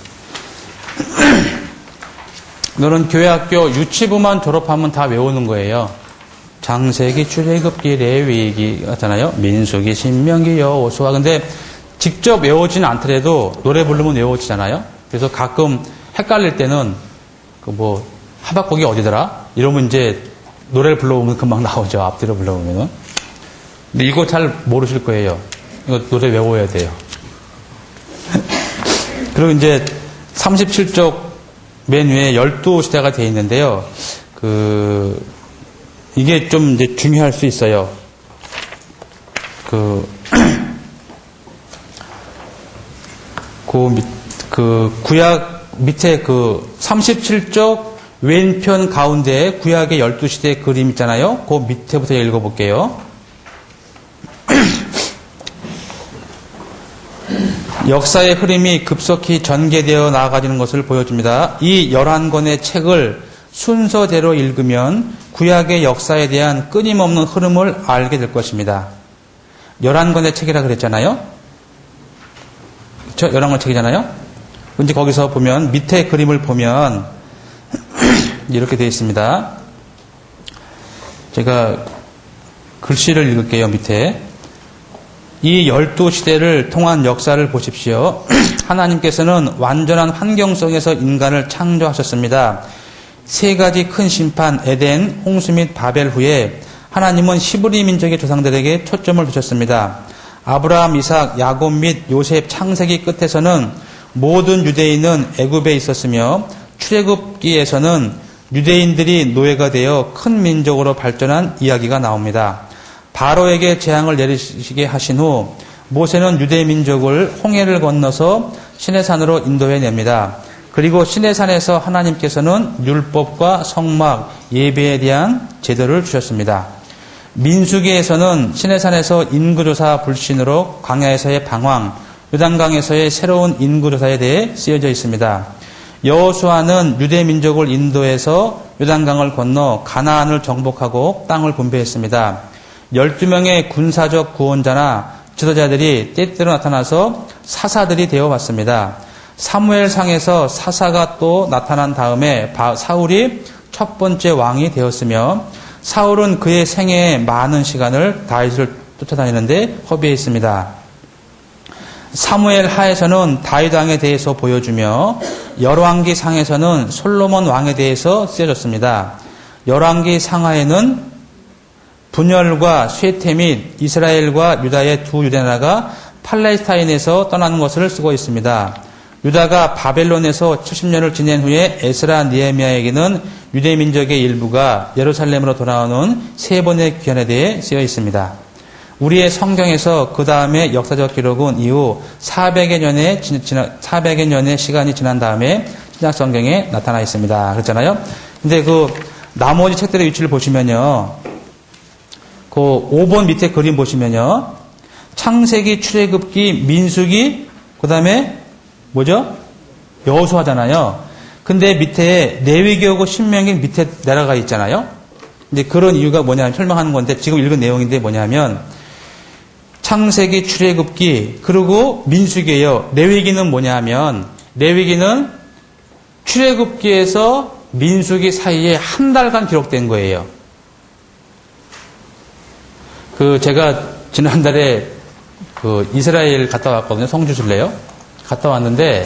너는 교회학교 유치부만 졸업하면 다 외우는 거예요. 장세기, 출애굽기, 레위기 같잖아요. 민수기, 신명기, 여호수아. 근데 직접 외우지는 않더라도 노래 부르면 외워지잖아요. 그래서 가끔 헷갈릴 때는 그 뭐 하박국이 어디더라? 이러면 이제 노래를 불러보면 금방 나오죠. 앞뒤로 불러보면은. 근데 이거 잘 모르실 거예요. 이거 노래 외워야 돼요. 그리고 이제 삼십칠 쪽 맨 위에 열두 시대가 되어 있는데요. 그, 이게 좀 이제 중요할 수 있어요. 그, 그, 그, 구약 밑에 그 삼십칠 쪽 왼편 가운데에 구약의 열두 시대 그림 있잖아요. 그 밑에부터 읽어볼게요. 역사의 흐름이 급속히 전개되어 나아가는 것을 보여줍니다. 이 열한 권의 책을 순서대로 읽으면 구약의 역사에 대한 끊임없는 흐름을 알게 될 것입니다. 열한 권의 책이라 그랬잖아요. 저 열한 권 책이잖아요. 근데 거기서 보면 밑에 그림을 보면 이렇게 되어 있습니다. 제가 글씨를 읽을게요. 밑에. 이 열두 시대를 통한 역사를 보십시오. 하나님께서는 완전한 환경 속에서 인간을 창조하셨습니다. 세 가지 큰 심판, 에덴, 홍수 및 바벨 후에 하나님은 히브리 민족의 조상들에게 초점을 두셨습니다. 아브라함, 이삭, 야곱 및 요셉 창세기 끝에서는 모든 유대인은 애굽에 있었으며 출애굽기에서는 유대인들이 노예가 되어 큰 민족으로 발전한 이야기가 나옵니다. 바로에게 재앙을 내리시게 하신 후 모세는 유대 민족을 홍해를 건너서 시내산으로 인도해냅니다. 그리고 시내산에서 하나님께서는 율법과 성막, 예배에 대한 제도를 주셨습니다. 민수기에서는 시내산에서 인구조사 불신으로 광야에서의 방황, 요단강에서의 새로운 인구조사에 대해 쓰여져 있습니다. 여호수아는 유대 민족을 인도해서 요단강을 건너 가나안을 정복하고 땅을 분배했습니다. 열두 명의 군사적 구원자나 지도자들이 때때로 나타나서 사사들이 되어왔습니다. 사무엘상에서 사사가 또 나타난 다음에 사울이 첫 번째 왕이 되었으며 사울은 그의 생애에 많은 시간을 다윗을 쫓아다니는데 허비했습니다. 사무엘 하에서는 다윗 왕에 대해서 보여주며 열왕기 상에서는 솔로몬 왕에 대해서 쓰여졌습니다. 열왕기 상하에는 분열과 쇠퇴 및 이스라엘과 유다의 두 유대나라가 팔레스타인에서 떠나는 것을 쓰고 있습니다. 유다가 바벨론에서 칠십 년을 지낸 후에 에스라 느헤미야에게는 유대 민족의 일부가 예루살렘으로 돌아오는 세 번의 귀환에 대해 쓰여 있습니다. 우리의 성경에서 그 다음에 역사적 기록은 이후 사백여 년의, 사백여 년의 시간이 지난 다음에 신약 성경에 나타나 있습니다. 그렇잖아요? 근데 그 나머지 책들의 위치를 보시면요. 그 오 번 밑에 그림 보시면요. 창세기, 출애굽기, 민수기, 그 다음에 뭐죠? 여호수아잖아요. 근데 밑에 레위기하고 신명기 밑에 내려가 있잖아요. 근데 그런 이유가 뭐냐면 설명하는 건데 지금 읽은 내용인데 뭐냐면 창세기, 출애굽기, 그리고 민수기예요. 레위기는 뭐냐면 레위기는 출애굽기에서 민수기 사이에 한 달간 기록된 거예요. 그 제가 지난달에 그 이스라엘 갔다 왔거든요. 성주 순례요. 갔다 왔는데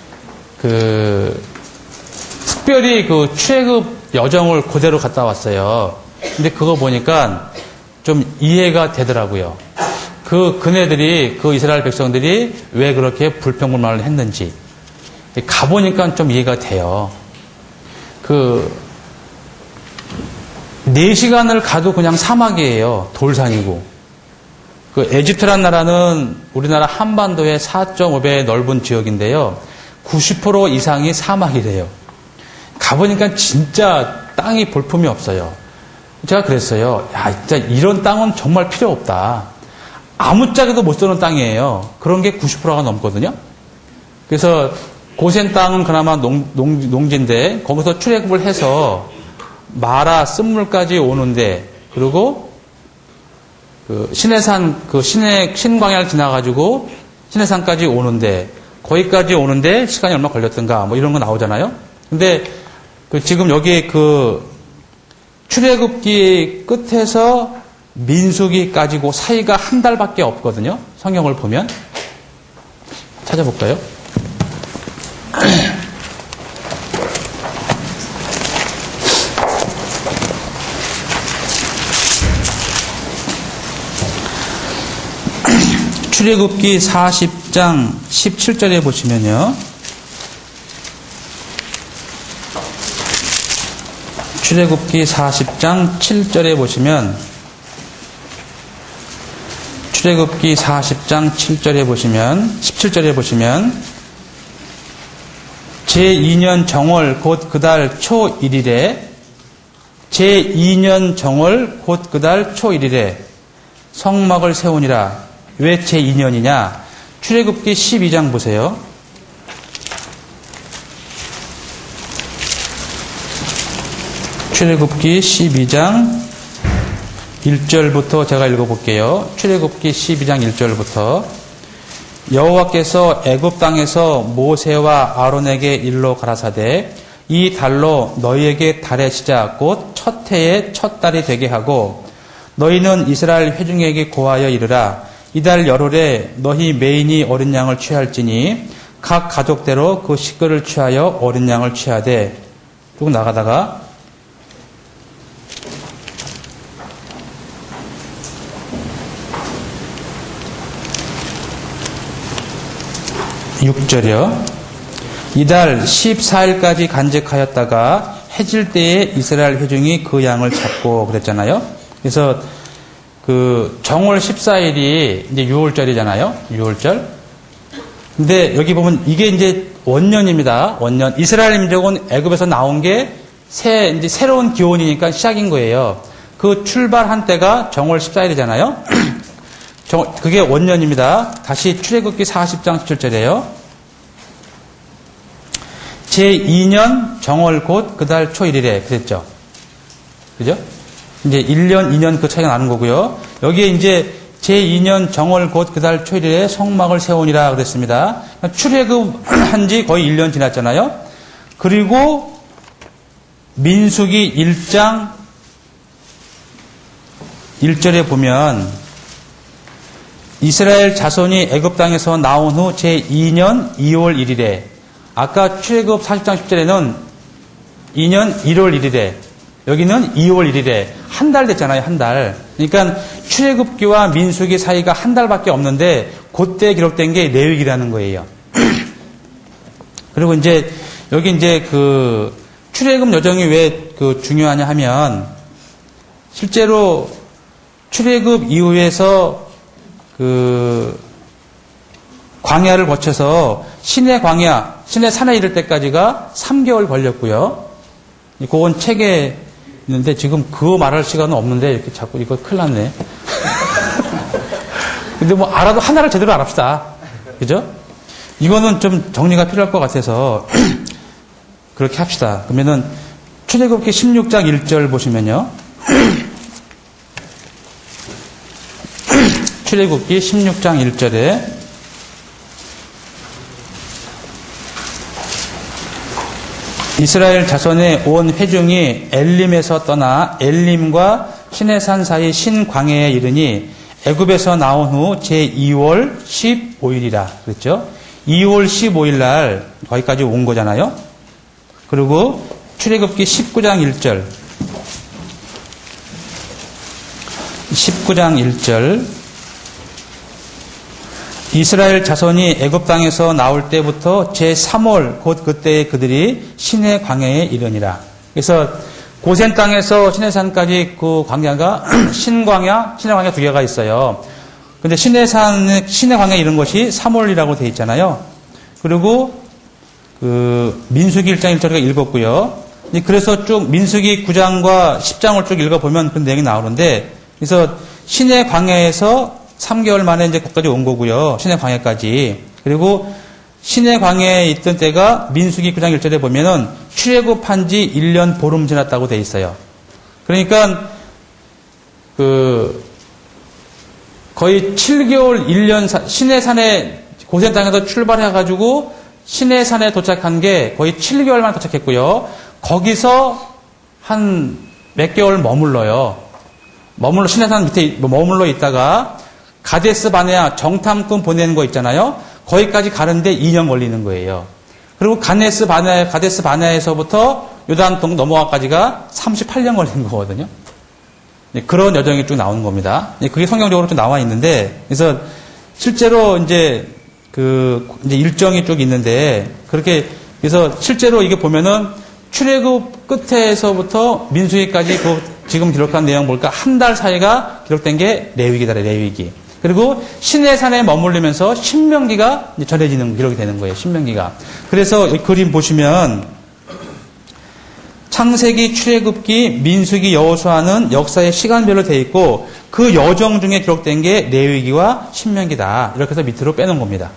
그 특별히 그 출애굽 여정을 그대로 갔다 왔어요. 근데 그거 보니까 좀 이해가 되더라고요. 그 그네들이 그 이스라엘 백성들이 왜 그렇게 불평불만을 했는지 가보니까 좀 이해가 돼요. 그 네 시간을 가도 그냥 사막이에요. 돌산이고. 그 에집트란 나라는 우리나라 한반도의 사 점 오 배 넓은 지역인데요. 구십 퍼센트 이상이 사막이래요. 가보니까 진짜 땅이 볼품이 없어요. 제가 그랬어요. 야, 진짜 이런 땅은 정말 필요 없다. 아무짝에도 못 쓰는 땅이에요. 그런 게 구십 퍼센트가 넘거든요. 그래서 고센 땅은 그나마 농, 농, 농지인데 거기서 출애굽을 해서 마라 쓴물까지 오는데 그리고 그 시내산 그 시내 신광야를 지나가지고 시내산까지 오는데 거기까지 오는데 시간이 얼마 걸렸던가 뭐 이런 거 나오잖아요. 근데 그 지금 여기 그 출애굽기 끝에서 민수기까지 그 사이가 한 달밖에 없거든요. 성경을 보면 찾아볼까요? 출애굽기 사십 장 십칠 절에 보시면요. 출애굽기 사십 장 칠 절에 보시면 출애굽기 사십 장 칠 절에 보시면 십칠 절에 보시면 제이 년 정월 곧 그달 초 일 일에 제이 년 정월 곧 그달 초 일 일에 성막을 세우니라. 왜 제이 년이냐? 출애굽기 십이 장 보세요. 출애굽기 십이 장 일 절부터 제가 읽어볼게요. 출애굽기 십이 장 일 절부터 여호와께서 애굽 땅에서 모세와 아론에게 일러 가라사대 이 달로 너희에게 달의 시작 곧 첫 해의 첫 달이 되게 하고 너희는 이스라엘 회중에게 고하여 이르라 이달 열흘에 너희 매인이 어린 양을 취할지니 각 가족대로 그 식구를 취하여 어린 양을 취하되 쭉 나가다가 육 절이요. 이달 십사 일까지 간직하였다가 해질 때에 이스라엘 회중이 그 양을 잡고 그랬잖아요. 그래서 그 정월 십사 일이 이제 유월절이잖아요. 유월절. 근데 여기 보면 이게 이제 원년입니다. 원년. 이스라엘 민족은 애굽에서 나온 게 새, 이제 새로운 기원이니까 시작인 거예요. 그 출발한 때가 정월 십사 일이잖아요. 그게 원년입니다. 다시 출애굽기 사십 장 십칠 절이에요. 제이 년 정월 곧 그 달 초일이래 그랬죠. 그죠? 이제 일 년, 이 년 그 차이가 나는 거고요. 여기에 이제 제이 년 정월 곧 그 달 초일에 성막을 세우니라 그랬습니다. 출애굽한 지 거의 일 년 지났잖아요. 그리고 민수기 일 장 일 절에 보면 이스라엘 자손이 애굽 땅에서 나온 후 제이 년 이월 일일에 아까 출애굽 사십 장 십 절에는 이 년 일월 일일에 여기는 이월 일일에 한 달 됐잖아요. 한 달. 그러니까 출애굽기와 민수기 사이가 한 달밖에 없는데 그때 기록된 게 레위기라는 거예요. 그리고 이제 여기 이제 그 출애굽 여정이 왜 그 중요하냐 하면 실제로 출애굽 이후에서 그 광야를 거쳐서 시내 광야, 시내 산에 이를 때까지가 삼 개월 걸렸고요. 그건 책에 있는데 지금 그거 말할 시간은 없는데 이렇게 자꾸 이거 큰일 났네. 근데 뭐 알아도 하나를 제대로 알합시다. 그죠? 이거는 좀 정리가 필요할 것 같아서 그렇게 합시다. 그러면은 출애굽기 십육 장 일 절 보시면요. 출애굽기 십육 장 일 절에 이스라엘 자손의 온 회중이 엘림에서 떠나 엘림과 시내산 사이 신광야에 이르니 애굽에서 나온 후 제이월 십오일이라 그랬죠. 이월 십오일 날 거기까지 온 거잖아요. 그리고 출애굽기 십구 장 일 절 십구 장 일 절 이스라엘 자손이 애굽 땅에서 나올 때부터 제삼월 곧 그때에 그들이 시내 광야에 이르니라. 그래서 고센 땅에서 시내산까지 그 광야가 신광야, 시내 광야 두 개가 있어요. 근데 시내산, 시내 광야에 이른 것이 삼월이라고 되어 있잖아요. 그리고 그 민수기 일 장 일 절을 읽었고요. 그래서 쭉 민수기 구 장과 십 장을 쭉 읽어보면 그 내용이 나오는데 그래서 시내 광야에서 삼 개월 만에 이제 거기까지 온 거고요. 시내 광야까지. 그리고 시내 광야에 있던 때가 민수기 구 장 일 절에 보면은 출애굽한 지 일 년 보름 지났다고 돼 있어요. 그러니까 그 거의 칠 개월 일 년 시내산에 고센 땅에서 출발해 가지고 시내산에 도착한 게 거의 칠 개월 만에 도착했고요. 거기서 한 몇 개월 머물러요. 머물러 시내산 밑에 머물러 있다가 가데스 바네아 정탐꾼 보내는 거 있잖아요. 거기까지 가는데 이 년 걸리는 거예요. 그리고 가데스 바네아, 가데스 바네아에서부터 요단동 넘어가까지가 삼십팔 년 걸리는 거거든요. 그런 여정이 쭉 나오는 겁니다. 그게 성경적으로 좀 나와 있는데, 그래서 실제로 이제 그 이제 일정이 쭉 있는데 그렇게 그래서 실제로 이게 보면은 출애굽 끝에서부터 민수기까지 그 지금 기록한 내용 볼까 한 달 사이가 기록된 게 레위기다, 레위기. 그리고 시내산에 머물르면서 신명기가 전해지는 기록이 되는 거예요. 신명기가. 그래서 이 그림 보시면 창세기, 출애굽기, 민수기, 여호수아는 역사의 시간별로 되어 있고 그 여정 중에 기록된 게 레위기와 신명기다. 이렇게 해서 밑으로 빼놓은 겁니다.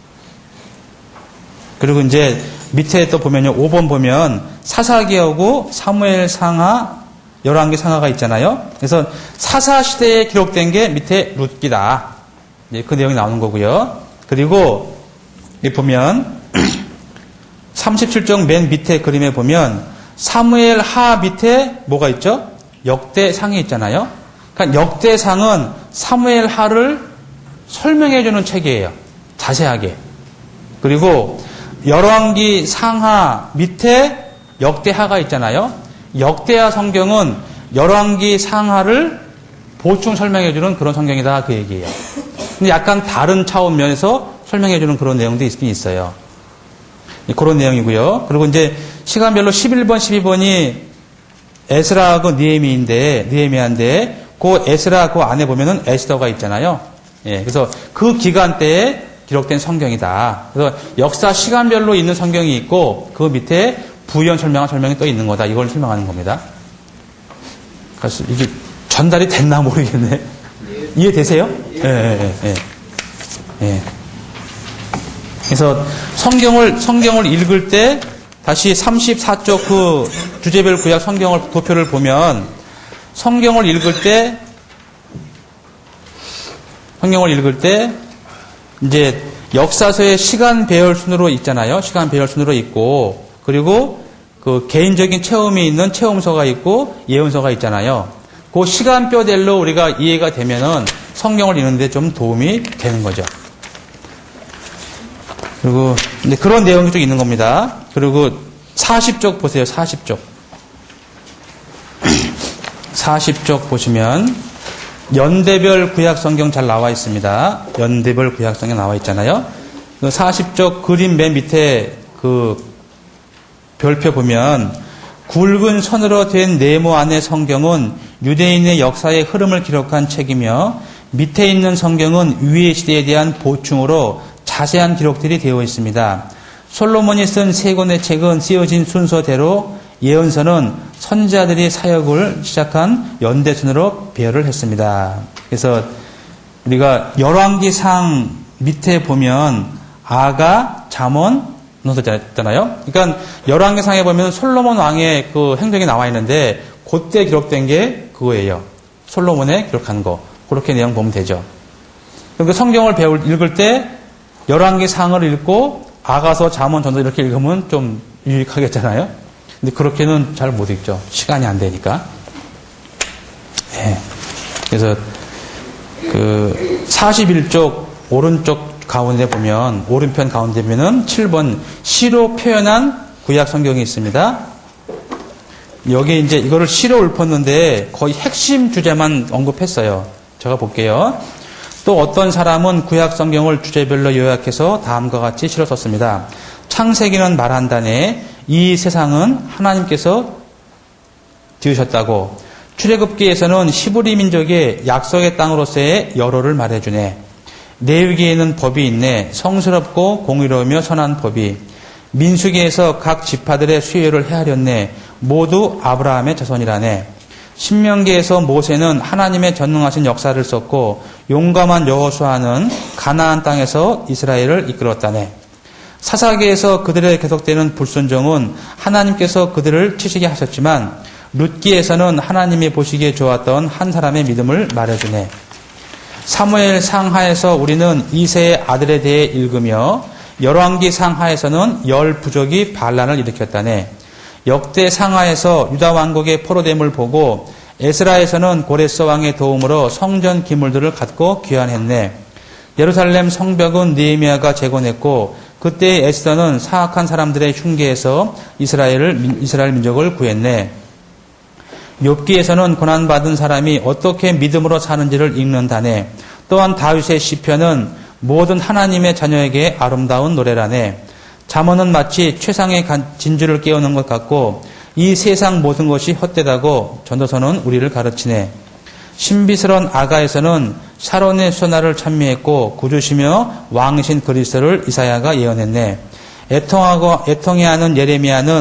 그리고 이제 밑에 또 보면요. 오 번 보면 사사기하고 사무엘 상하, 열왕기 상하가 있잖아요. 그래서 사사 시대에 기록된 게 밑에 룻기다. 그 내용이 나오는 거고요. 그리고 여기 보면 삼십칠 쪽 맨 밑에 그림에 보면 사무엘 하 밑에 뭐가 있죠? 역대상이 있잖아요. 그러니까 역대상은 사무엘 하를 설명해주는 책이에요. 자세하게. 그리고 열왕기 상하 밑에 역대하가 있잖아요. 역대하 성경은 열왕기 상하를 보충 설명해주는 그런 성경이다 그 얘기예요. 근데 약간 다른 차원면에서 설명해주는 그런 내용도 있긴 있어요. 그런 내용이고요. 그리고 이제 시간별로 십일 번, 십이 번이 에스라하고 느헤미인데, 느헤미야인데, 그 에스라 그 안에 보면은 에스더가 있잖아요. 예, 그래서 그 기간대에 기록된 성경이다. 그래서 역사 시간별로 있는 성경이 있고, 그 밑에 부연 설명한 설명이 또 있는 거다. 이걸 설명하는 겁니다. 그래서 이게 전달이 됐나 모르겠네. 이해되세요? 예, 예, 예. 예. 그래서 성경을, 성경을 읽을 때 다시 삼십사 쪽 그 주제별 구약 성경을 도표를 보면 성경을 읽을 때 성경을 읽을 때 이제 역사서의 시간 배열 순으로 있잖아요. 시간 배열 순으로 있고 그리고 그 개인적인 체험이 있는 체험서가 있고 예언서가 있잖아요. 그 시간표대로 우리가 이해가 되면은 성경을 읽는데 좀 도움이 되는 거죠. 그리고 이제 그런 내용이 좀 있는 겁니다. 그리고 사십 쪽 보세요. 사십 쪽. 사십 쪽 보시면 연대별 구약 성경 잘 나와 있습니다. 연대별 구약 성경 나와 있잖아요. 사십 쪽 그림 맨 밑에 그 별표 보면 굵은 선으로 된 네모 안의 성경은 유대인의 역사의 흐름을 기록한 책이며 밑에 있는 성경은 위의 시대에 대한 보충으로 자세한 기록들이 되어 있습니다. 솔로몬이 쓴 세 권의 책은 쓰여진 순서대로 예언서는 선지자들이 사역을 시작한 연대순으로 배열을 했습니다. 그래서 우리가 열왕기상 밑에 보면 아가, 잠언, 넣었잖아요. 그러니까 열왕기상에 보면 솔로몬 왕의 그 행적이 나와 있는데 그때 기록된 게 그거예요. 솔로몬에 기록한 거. 그렇게 내용 보면 되죠. 그러니까 성경을 배울 읽을 때 열왕기상을 읽고 아가서, 잠언, 전서 이렇게 읽으면 좀 유익하겠잖아요. 근데 그렇게는 잘 못 읽죠. 시간이 안 되니까. 네. 그래서 그 사십일 쪽 오른쪽 가운데 보면 오른편 가운데 보면은 칠 번 시로 표현한 구약 성경이 있습니다. 여기 이제 이거를 시로 읊었는데 거의 핵심 주제만 언급했어요. 제가 볼게요. 또 어떤 사람은 구약 성경을 주제별로 요약해서 다음과 같이 실어 썼습니다. 창세기는 말한다네. 이 세상은 하나님께서 지으셨다고. 출애굽기에서는 히브리 민족의 약속의 땅으로서의 여로를 말해주네. 레위기에는 법이 있네. 성스럽고 공의로우며 선한 법이. 민수기에서 각 지파들의 수요를 헤아렸네. 모두 아브라함의 자손이라네. 신명기에서 모세는 하나님의 전능하신 역사를 썼고 용감한 여호수아는 가나안 땅에서 이스라엘을 이끌었다네. 사사기에서 그들의 계속되는 불순종은 하나님께서 그들을 치시게 하셨지만 룻기에서는 하나님이 보시기에 좋았던 한 사람의 믿음을 말해주네. 사무엘 상하에서 우리는 이새의 아들에 대해 읽으며 열왕기 상하에서는 열 부족이 반란을 일으켰다네. 역대 상하에서 유다 왕국의 포로됨을 보고 에스라에서는 고레스 왕의 도움으로 성전 기물들을 갖고 귀환했네. 예루살렘 성벽은 느헤미야가 재건했고 그때 에스더는 사악한 사람들의 흉계에서 이스라엘을 이스라엘 민족을 구했네. 욥기에서는 고난받은 사람이 어떻게 믿음으로 사는지를 읽는다네. 또한 다윗의 시편은 모든 하나님의 자녀에게 아름다운 노래라네. 잠언은 마치 최상의 진주를 깨우는 것 같고 이 세상 모든 것이 헛되다고 전도서는 우리를 가르치네. 신비스러운 아가에서는 샤론의 수나를 찬미했고 구주시며 왕이신 그리스도를 이사야가 예언했네. 애통하고 애통해하는 예레미야는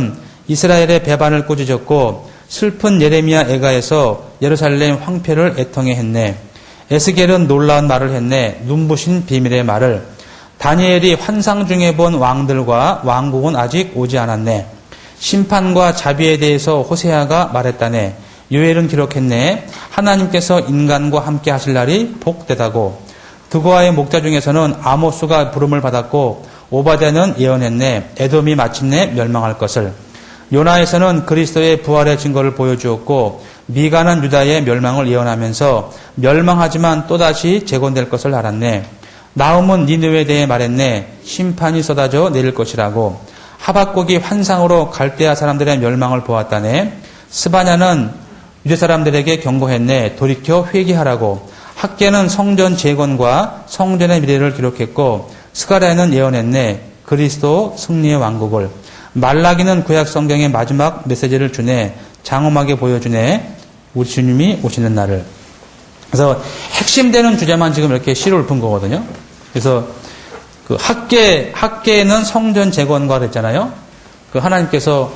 이스라엘의 배반을 꾸짖었고 슬픈 예레미야 애가에서 예루살렘 황폐를 애통해 했네. 에스겔은 놀라운 말을 했네. 눈부신 비밀의 말을. 다니엘이 환상 중에 본 왕들과 왕국은 아직 오지 않았네. 심판과 자비에 대해서 호세아가 말했다네. 요엘은 기록했네. 하나님께서 인간과 함께 하실 날이 복되다고. 드고아의 목자 중에서는 아모스가 부름을 받았고 오바댜는 예언했네. 에돔이 마침내 멸망할 것을. 요나에서는 그리스도의 부활의 증거를 보여주었고 미가는 유다의 멸망을 예언하면서 멸망하지만 또다시 재건될 것을 알았네. 나훔은 니느웨에 대해 말했네. 심판이 쏟아져 내릴 것이라고. 하박국이 환상으로 갈대아 사람들의 멸망을 보았다네. 스바냐는 유대 사람들에게 경고했네. 돌이켜 회개하라고. 학개는 성전 재건과 성전의 미래를 기록했고 스가랴는 예언했네. 그리스도 승리의 왕국을. 말라기는 구약 성경의 마지막 메시지를 주네. 장엄하게 보여주네. 우리 주님이 오시는 날을. 그래서 핵심되는 주제만 지금 이렇게 시를 읊은 거거든요. 그래서 그 학계, 학계는 성전 재건과 그랬잖아요. 그 하나님께서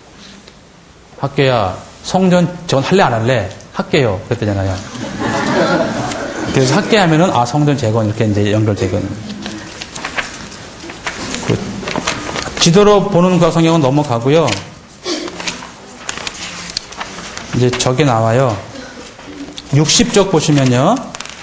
학계야, 성전 재건 할래 안 할래? 학계요. 그랬잖아요. 그래서 학계 하면은 아, 성전 재건 이렇게 이제 연결되거든요. 그 지도로 보는 그 성경은 넘어가고요. 이제 저게 나와요. 육십 쪽 보시면요.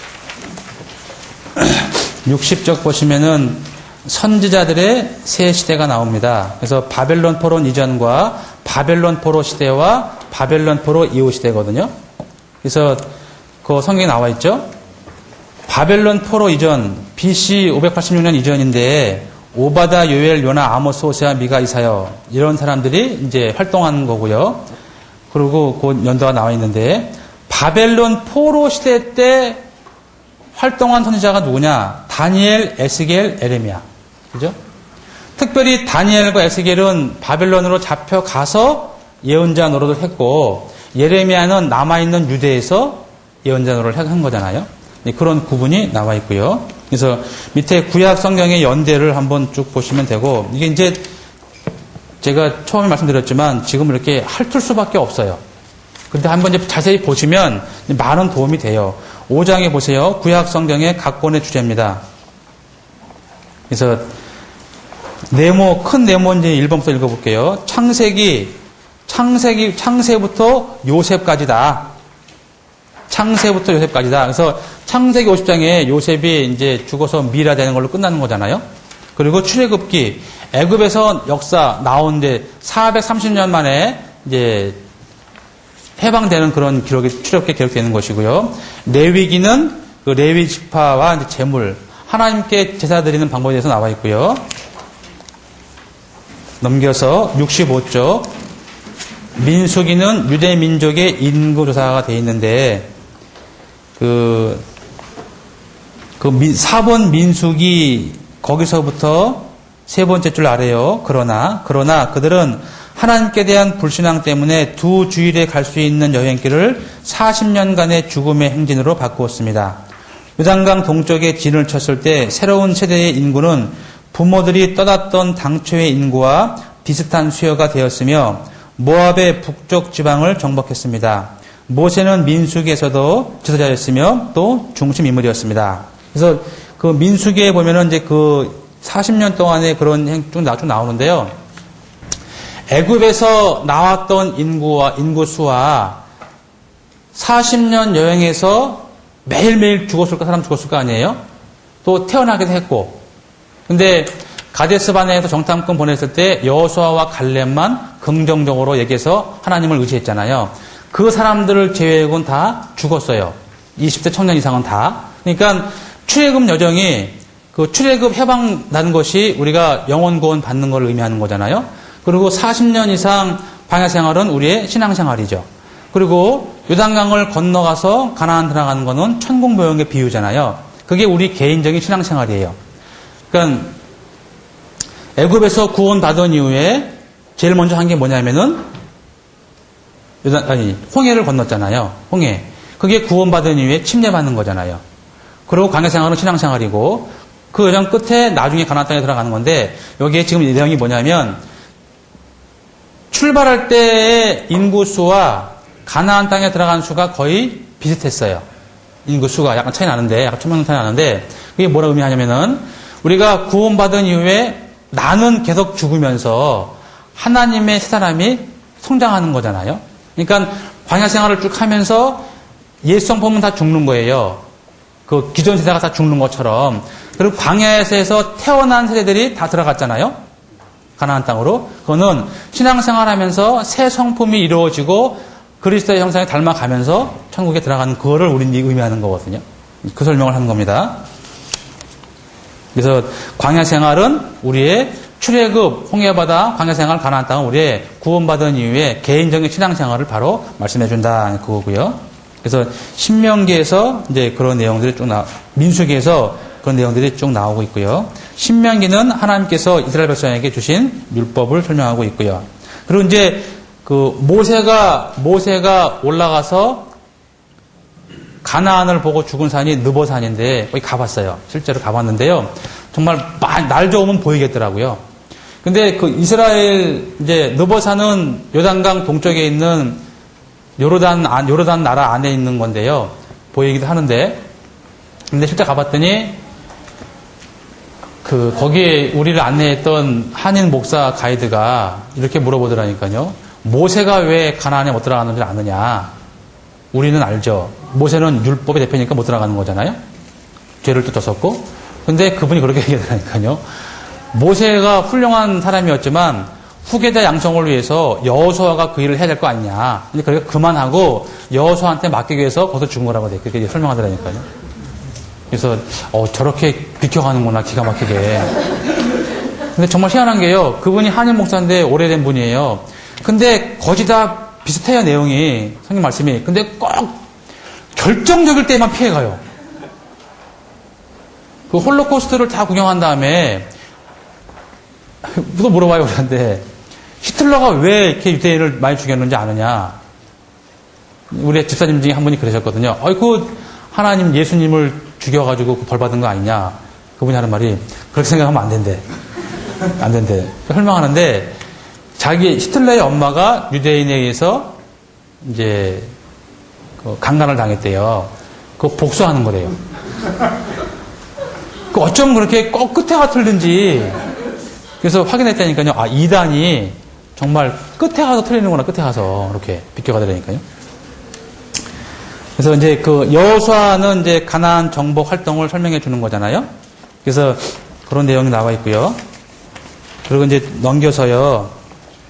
육십 쪽 보시면은 선지자들의 새 시대가 나옵니다. 그래서 바벨론 포로 이전과 바벨론 포로 시대와 바벨론 포로 이후 시대거든요. 그래서 그 성경에 나와 있죠. 바벨론 포로 이전, 비씨 오백팔십육 년 이전인데 오바다, 요엘, 요나, 아모스, 호세아, 미가, 이사야 이런 사람들이 이제 활동하는 거고요. 그리고 그 연도가 나와 있는데 바벨론 포로 시대 때 활동한 선지자가 누구냐? 다니엘, 에스겔, 에레미야. 그죠? 특별히 다니엘과 에스겔은 바벨론으로 잡혀가서 예언자 노릇을 했고 예레미야는 남아있는 유대에서 예언자 노릇을 한 거잖아요. 그런 구분이 나와 있고요. 그래서 밑에 구약 성경의 연대를 한번 쭉 보시면 되고 이게 이제 제가 처음에 말씀드렸지만 지금 이렇게 핥을 수밖에 없어요. 그런데 한번 이제 자세히 보시면 많은 도움이 돼요. 오 장에 보세요. 구약 성경의 각본의 주제입니다. 그래서 네모, 큰 네모 이제 일 번부터 읽어볼게요. 창세기, 창세기, 창세부터 요셉까지다. 창세부터 요셉까지다. 그래서 창세기 오십 장에 요셉이 이제 죽어서 미라 되는 걸로 끝나는 거잖아요. 그리고 출애굽기, 애굽에서 역사 나오는데 사백삼십 년 만에 이제 해방되는 그런 기록이 출애굽기에 기록되는 것이고요. 레위기는 그 레위 지파와 이제 제물, 하나님께 제사 드리는 방법에 대해서 나와 있고요. 넘겨서 육십오 쪽. 민수기는 유대 민족의 인구 조사가 되어 있는데 그, 그 민, 사 번 민수기 거기서부터 세 번째 줄 아래요. 그러나 그러나 그들은 하나님께 대한 불신앙 때문에 두 주일에 갈 수 있는 여행길을 사십 년간의 죽음의 행진으로 바꾸었습니다. 요단강 동쪽에 진을 쳤을 때 새로운 세대의 인구는 부모들이 떠났던 당초의 인구와 비슷한 수요가 되었으며 모압의 북쪽 지방을 정복했습니다. 모세는 민수기에서도 지도자였으며 또 중심 인물이었습니다. 그래서 그 민수기에 보면은 이제 그 사십 년 동안의 그런 행 쭉 나오는데요. 애굽에서 나왔던 인구와 인구 수와 사십 년 여행에서 매일매일 죽었을까 사람 죽었을 거 아니에요? 또 태어나기도 했고. 근데 가데스 바네에서 정탐꾼 보냈을 때 여호수아와 갈렙만 긍정적으로 얘기해서 하나님을 의지했잖아요. 그 사람들을 제외하고는 다 죽었어요. 이십 대 청년 이상은 다. 그러니까 출애굽 여정이 그 출애굽 해방 나는 것이 우리가 영원 구원 받는 걸 의미하는 거잖아요. 그리고 사십 년 이상 광야 생활은 우리의 신앙 생활이죠. 그리고 요단강을 건너가서 가나안 들어가는 거는 천국 모형의 비유잖아요. 그게 우리 개인적인 신앙 생활이에요. 그러니까 애굽에서 구원받은 이후에 제일 먼저 한 게 뭐냐면은 요단, 아니 홍해를 건넜잖아요. 홍해. 그게 구원받은 이후에 침례받는 거잖아요. 그리고 광야 생활은 신앙 생활이고 그 여정 끝에 나중에 가나안 땅에 들어가는 건데 여기에 지금 이 내용이 뭐냐면 출발할 때의 인구수와 가나안 땅에 들어간 수가 거의 비슷했어요. 인구수가 약간 차이 나는데, 약간 천명 차이 나는데, 그게 뭐라 의미하냐면은, 우리가 구원받은 이후에 나는 계속 죽으면서 하나님의 세 사람이 성장하는 거잖아요. 그러니까 광야 생활을 쭉 하면서 옛 성품은 다 죽는 거예요. 그 기존 세대가 다 죽는 것처럼. 그리고 광야에서 태어난 세대들이 다 들어갔잖아요. 가나안 땅으로. 그거는 신앙생활하면서 새 성품이 이루어지고 그리스도의 형상에 닮아가면서 천국에 들어가는 그거를 우리는 의미하는 거거든요. 그 설명을 하는 겁니다. 그래서 광야 생활은 우리의 출애굽, 홍해바다, 광야 생활, 가나안 땅은 우리의 구원받은 이후에 개인적인 신앙생활을 바로 말씀해 준다 그거고요. 그래서 신명기에서 이제 그런 내용들이 쭉 나, 민수기에서 그런 내용들이 쭉 나오고 있고요. 신명기는 하나님께서 이스라엘 백성에게 주신 율법을 설명하고 있고요. 그리고 이제 그 모세가 모세가 올라가서 가나안을 보고 죽은 산이 느보산인데 거기 가봤어요. 실제로 가봤는데요. 정말 날 좋으면 보이겠더라고요. 근데 그 이스라엘 이제 느보산은 요단강 동쪽에 있는 요르단 안 요르단 나라 안에 있는 건데요. 보이기도 하는데 근데 실제 가봤더니 그 거기에 우리를 안내했던 한인 목사 가이드가 이렇게 물어보더라니까요. 모세가 왜 가나안에 못 들어가는지 아느냐? 우리는 알죠. 모세는 율법의 대표니까 못 들어가는 거잖아요. 죄를 또 졌었고. 근데 그분이 그렇게 얘기하더라니까요. 모세가 훌륭한 사람이었지만 후계자 양성을 위해서 여호수아가 그 일을 해야 될 거 아니냐. 그러니까 그만하고 여호수아한테 맡기기 위해서 거기서 죽은 거라고 그렇게 설명하더라니까요. 그래서 어 저렇게 비켜가는구나 기가 막히게. 근데 정말 희한한 게요. 그분이 한인 목사인데 오래된 분이에요. 근데 거의 다 비슷해요 내용이 성경 말씀이. 근데 꼭 결정적일 때만 피해가요. 그 홀로코스트를 다 구경한 다음에 또 물어봐요 우리한테 히틀러가 왜 이렇게 유대인을 많이 죽였는지 아느냐. 우리 집사님 중에 한 분이 그러셨거든요. 아이고 하나님 예수님을 죽여가지고 벌 받은 거 아니냐. 그분이 하는 말이 그렇게 생각하면 안 된대. 안 된대. 설명하는데 자기 히틀러의 엄마가 유대인에 의해서 이제 그 강간을 당했대요. 그거 복수하는 거래요. 그 어쩜 그렇게 꼭 끝에가 틀린지. 그래서 확인했다니까요. 아, 이단이 정말 끝에 가서 틀리는구나. 끝에 가서 이렇게 비껴가더라니까요. 그래서 이제 그 여호수아는 이제 가나안 정복 활동을 설명해 주는 거잖아요. 그래서 그런 내용이 나와 있고요. 그리고 이제 넘겨서요.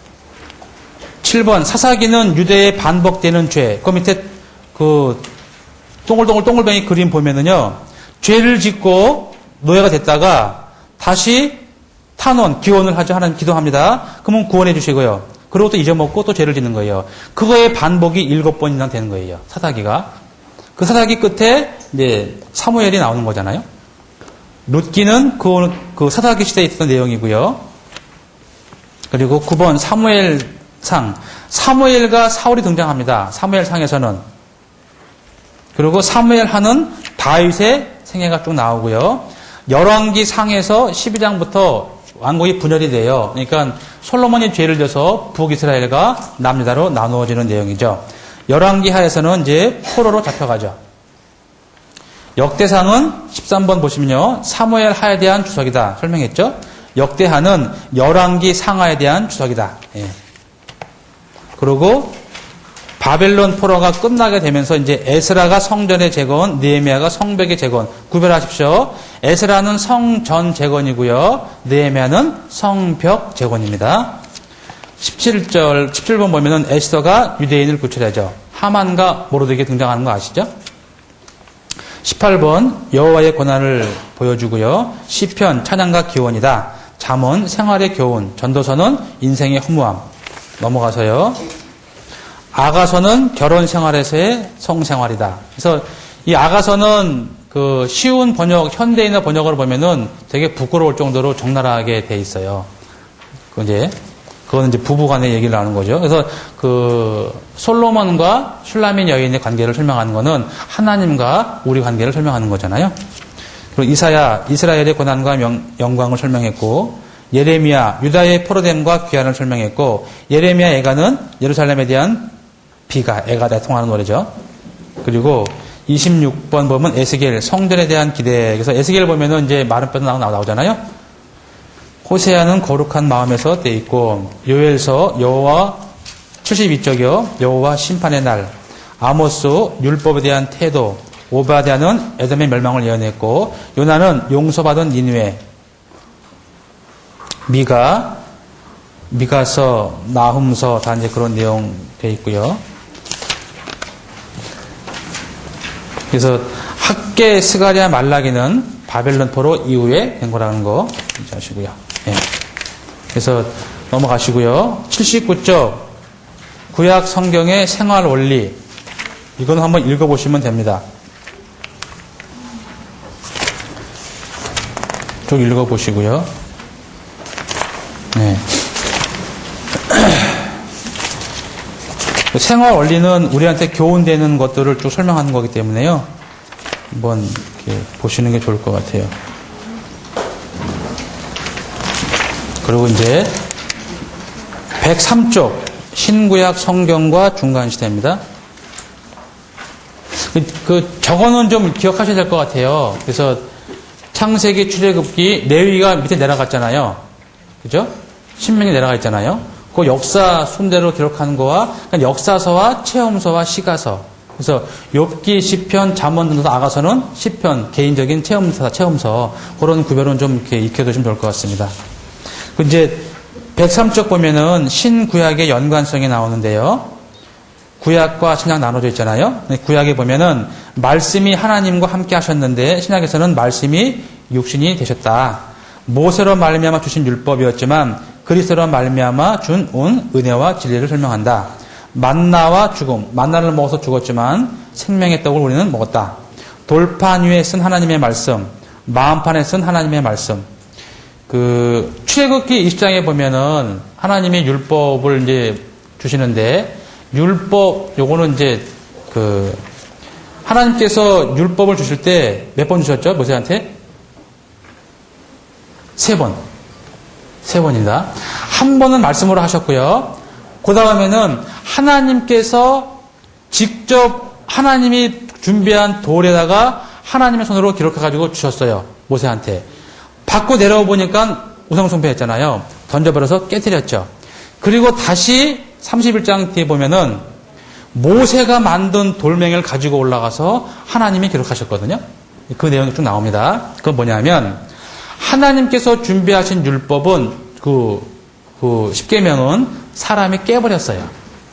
칠 번 사사기는 유대에 반복되는 죄. 그 밑에 그 동글동글 동글뱅이 그림 보면은요. 죄를 짓고 노예가 됐다가 다시 탄원, 기원을 하죠. 하나님 기도합니다. 그러면 구원해 주시고요. 그리고 또 잊어먹고 또 죄를 짓는 거예요. 그거의 반복이 일곱 번 이상 되는 거예요. 사사기가. 그 사사기 끝에 이제 사무엘이 나오는 거잖아요. 룻기는 그, 그 사사기 시대에 있었던 내용이고요. 그리고 구 번 사무엘상. 사무엘과 사울이 등장합니다. 사무엘상에서는. 그리고 사무엘하는 다윗의 생애가 쭉 나오고요. 열왕기 상에서 십이 장부터 왕국이 분열이 돼요. 그러니까 솔로몬이 죄를 져서 북이스라엘과 남유다로 나누어지는 내용이죠. 열왕기 하에서는 이제 포로로 잡혀가죠. 역대상은 십삼 번 보시면요. 사무엘 하에 대한 주석이다. 설명했죠. 역대하는 열왕기 상하에 대한 주석이다. 예. 그리고 바벨론 포로가 끝나게 되면서 이제 에스라가 성전의 재건, 느헤미야가 성벽의 재건. 구별하십시오. 에스라는 성전 재건이고요. 느헤미야는 성벽 재건입니다. 십칠 절, 십칠 번 보면은 에스더가 유대인을 구출하죠. 하만과 모르드게 등장하는 거 아시죠? 십팔 번 여호와의 고난을 보여주고요. 시편 찬양과 기원이다. 잠언 생활의 교훈. 전도서는 인생의 허무함. 넘어가서요. 아가서는 결혼 생활에서의 성생활이다. 그래서 이 아가서는 그 쉬운 번역, 현대인의 번역을 보면은 되게 부끄러울 정도로 적나라하게 돼 있어요. 그 이제 그거는 이제 부부간의 얘기를 하는 거죠. 그래서 그 솔로몬과 슐라민 여인의 관계를 설명하는 거는 하나님과 우리 관계를 설명하는 거잖아요. 그리고 이사야, 이스라엘의 고난과 명, 영광을 설명했고, 예레미야, 유다의 포로됨과 귀환을 설명했고, 예레미야 애가는 예루살렘에 대한 비가, 애가다 통하는 노래죠. 그리고 이십육 번 보면 에스겔, 성전에 대한 기대. 그래서 에스겔 보면은 이제 마른 뼈도 나오잖아요. 호세아는 거룩한 마음에서 돼 있고, 요엘서 여호와 칠십이 쪽이요. 여호와 심판의 날. 아모스 율법에 대한 태도. 오바댜는 에돔의 멸망을 예언했고, 요나는 용서받은 니느웨. 미가, 미가서, 나훔서 다 이제 그런 내용 돼 있고요. 그래서 학계, 스가랴, 말라기는 바벨론 포로 이후에 된 거라는 거 잊지 마시고요. 예. 그래서 넘어가시고요. 칠십구 쪽 구약 성경의 생활 원리, 이거는 한번 읽어보시면 됩니다. 쭉 읽어보시고요. 네. 생활 원리는 우리한테 교훈되는 것들을 쭉 설명하는 거기 때문에요. 한번 이렇게 보시는 게 좋을 것 같아요. 그리고 이제 백삼 쪽 신구약 성경과 중간시대입니다. 그, 그 저거는 좀 기억하셔야 될 것 같아요. 그래서 창세기, 출애굽기, 레위가 밑에 내려갔잖아요. 그죠? 신명이 내려가 있잖아요. 그 역사 순대로 기록하는 거와 역사서와 체험서와 시가서. 그래서 욥기, 시편, 잠언 등에서 아가서는 시편, 개인적인 체험서, 체험서. 그런 구별은 좀 이렇게 익혀두시면 좋을 것 같습니다. 그 이제 백삼 쪽 보면은 신구약의 연관성이 나오는데요. 구약과 신약 나눠져 있잖아요. 구약에 보면은 말씀이 하나님과 함께 하셨는데 신약에서는 말씀이 육신이 되셨다. 모세로 말미암아 주신 율법이었지만 그리스도로 말미암아 준 온 은혜와 진리를 설명한다. 만나와 죽음, 만나를 먹어서 죽었지만 생명의 떡을 우리는 먹었다. 돌판 위에 쓴 하나님의 말씀, 마음판에 쓴 하나님의 말씀. 그 출애굽기 이십 장에 보면은 하나님의 율법을 이제 주시는데 율법 요거는 이제 그 하나님께서 율법을 주실 때 몇 번 주셨죠? 모세한테? 세 번. 세 번입니다. 한 번은 말씀으로 하셨고요. 그 다음에는 하나님께서 직접 하나님이 준비한 돌에다가 하나님의 손으로 기록해가지고 주셨어요. 모세한테. 받고 내려와 보니까 우상숭배했잖아요. 던져버려서 깨뜨렸죠. 그리고 다시 삼십일 장 뒤에 보면은 모세가 만든 돌멩이를 가지고 올라가서 하나님이 기록하셨거든요. 그 내용이 쭉 나옵니다. 그건 뭐냐면 하나님께서 준비하신 율법은 그, 그 십계명은 사람이 깨버렸어요.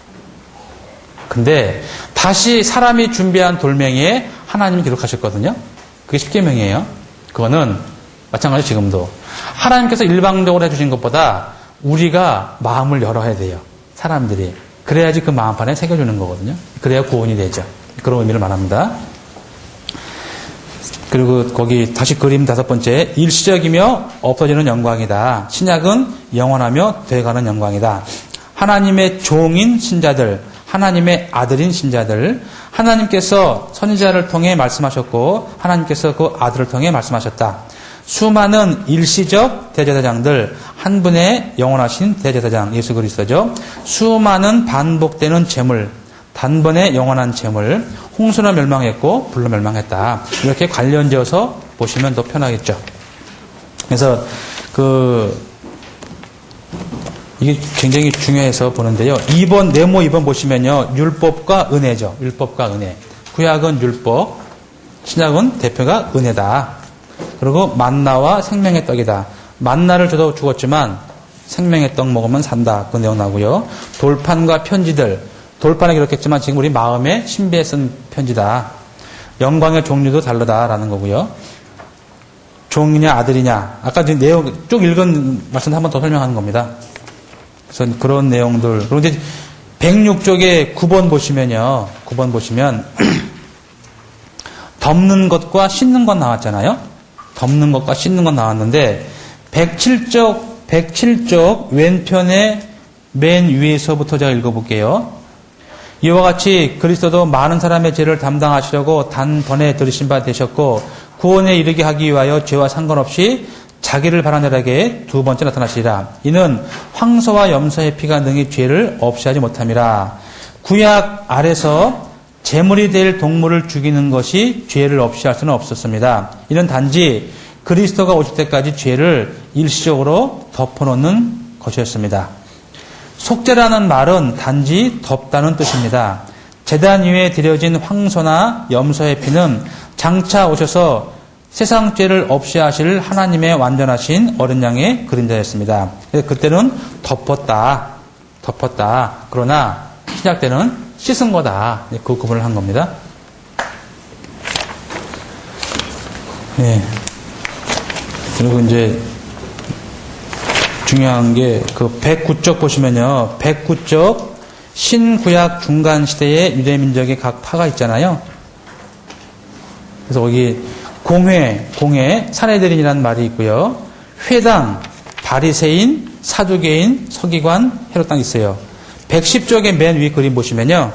근데 다시 사람이 준비한 돌멩이에 하나님이 기록하셨거든요. 그게 십계명이에요. 그거는 마찬가지로 지금도 하나님께서 일방적으로 해주신 것보다 우리가 마음을 열어야 돼요. 사람들이. 그래야지 그 마음판에 새겨주는 거거든요. 그래야 구원이 되죠. 그런 의미를 말합니다. 그리고 거기 다시 그림 다섯 번째, 일시적이며 없어지는 영광이다. 신약은 영원하며 돼가는 영광이다. 하나님의 종인 신자들, 하나님의 아들인 신자들, 하나님께서 선지자를 통해 말씀하셨고 하나님께서 그 아들을 통해 말씀하셨다. 수많은 일시적 대제사장들, 한 분의 영원하신 대제사장 예수 그리스도죠. 수많은 반복되는 제물, 단번에 영원한 재물, 홍수로 멸망했고 불로 멸망했다. 이렇게 관련지어서 보시면 더 편하겠죠. 그래서 그 이게 굉장히 중요해서 보는데요. 이 번 네모 이 번 보시면요. 율법과 은혜죠. 율법과 은혜. 구약은 율법, 신약은 대표가 은혜다. 그리고 만나와 생명의 떡이다. 만나를 줘도 죽었지만 생명의 떡 먹으면 산다. 그 내용 나오고요. 돌판과 편지들. 돌판에 기록했지만 지금 우리 마음에 신비에 쓴 편지다. 영광의 종류도 다르다라는 거고요. 종이냐 아들이냐. 아까 내용 쭉 읽은 말씀 한 번 더 설명하는 겁니다. 그래서 그런 내용들. 그리고 이제 백육 쪽에 구 번 보시면요. 구 번 보시면 덮는 것과 씻는 것 나왔잖아요. 덮는 것과 씻는 것 나왔는데 백칠 쪽 백칠 쪽 왼편에 맨 위에서부터 제가 읽어볼게요. 이와 같이 그리스도도 많은 사람의 죄를 담당하시려고 단번에 들으신 바 되셨고 구원에 이르게 하기 위하여 죄와 상관없이 자기를 바라는 자에게 두 번째 나타나시리라. 이는 황소와 염소의 피가 능히 죄를 없이 하지 못함이라. 구약 아래서 제물이 될 동물을 죽이는 것이 죄를 없이 할 수는 없었습니다. 이는 단지 그리스도가 오실 때까지 죄를 일시적으로 덮어놓는 것이었습니다. 속죄라는 말은 단지 덮다는 뜻입니다. 제단 위에 드려진 황소나 염소의 피는 장차 오셔서 세상 죄를 없이 하실 하나님의 완전하신 어린 양의 그림자였습니다. 그때는 덮었다, 덮었다. 그러나 신약 때는 씻은 거다. 그 구분을 한 겁니다. 네. 그리고 이제 중요한 게 그 백구 쪽 보시면요. 백구 쪽 신구약 중간 시대의 유대 민족의 각 파가 있잖아요. 그래서 거기 공회, 공회, 사내들인이라는 말이 있고요. 회당, 바리새인, 사두개인, 서기관, 헤롯당 있어요. 백십 쪽의 맨 위 그림 보시면요.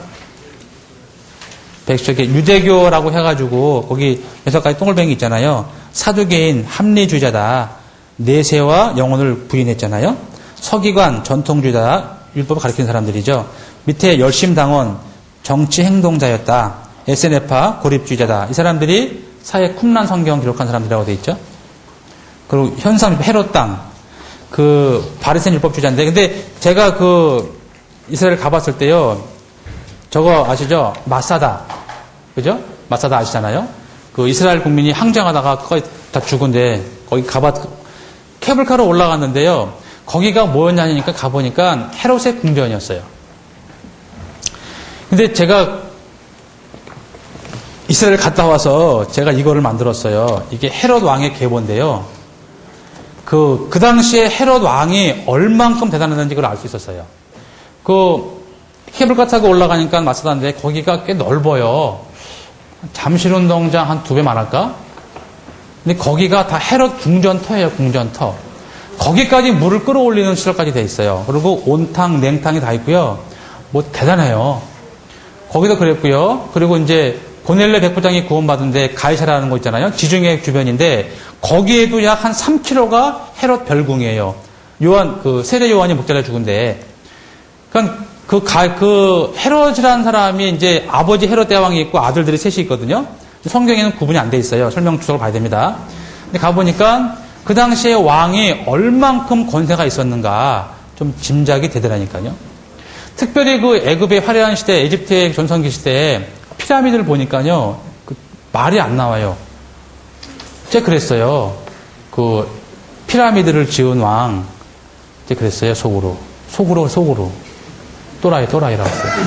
백십 쪽에 유대교라고 해가지고 거기 여섯 가지 동글뱅이 있잖아요. 사두개인, 합리주의자다. 내세와 영혼을 부인했잖아요. 서기관, 전통주의자, 율법을 가리키는 사람들이죠. 밑에 열심당원, 정치행동자였다. 에스엔에프파, 고립주의자다. 이 사람들이 사회 쿰란 성경 기록한 사람들이라고 되어 있죠. 그리고 현상 헤롯당, 그 바리새인 율법주의자인데, 근데 제가 그 이스라엘 가봤을 때요, 저거 아시죠? 마사다, 그죠? 마사다 아시잖아요. 그 이스라엘 국민이 항쟁하다가 거의 다 죽은데 거기 가봤 케이블카로 올라갔는데요. 거기가 뭐였냐니까 가보니까 헤롯의 궁전이었어요. 근데 제가 이스라엘 갔다 와서 제가 이거를 만들었어요. 이게 헤롯 왕의 계보인데요. 그, 그 당시에 헤롯 왕이 얼만큼 대단했는지 그걸 알 수 있었어요. 그, 케이블카 타고 올라가니까 마사다인데 거기가 꽤 넓어요. 잠실운동장 한 두 배만 할까? 근데 거기가 다 헤롯 궁전터예요, 궁전터. 거기까지 물을 끌어올리는 시설까지 돼 있어요. 그리고 온탕, 냉탕이 다 있고요. 뭐 대단해요. 거기도 그랬고요. 그리고 이제 고넬레 백부장이 구원받은데 가이사라는 거 있잖아요. 지중해 주변인데 거기에도 약 한 삼 킬로미터가 헤롯 별궁이에요. 요한, 그 세례 요한이 목자라 죽은데. 그러니까 그 가, 그 헤롯이라는 사람이 이제 아버지 헤롯 대왕이 있고 아들들이 셋이 있거든요. 성경에는 구분이 안 돼 있어요. 설명 주석을 봐야 됩니다. 근데 가보니까 그 당시에 왕이 얼만큼 권세가 있었는가 좀 짐작이 되더라니까요. 특별히 그 애굽의 화려한 시대, 에집트의 전성기 시대에 피라미드를 보니까요, 그 말이 안 나와요. 제가 그랬어요. 그 피라미드를 지은 왕, 제가 그랬어요. 속으로, 속으로, 속으로. 또라이, 또라이라고.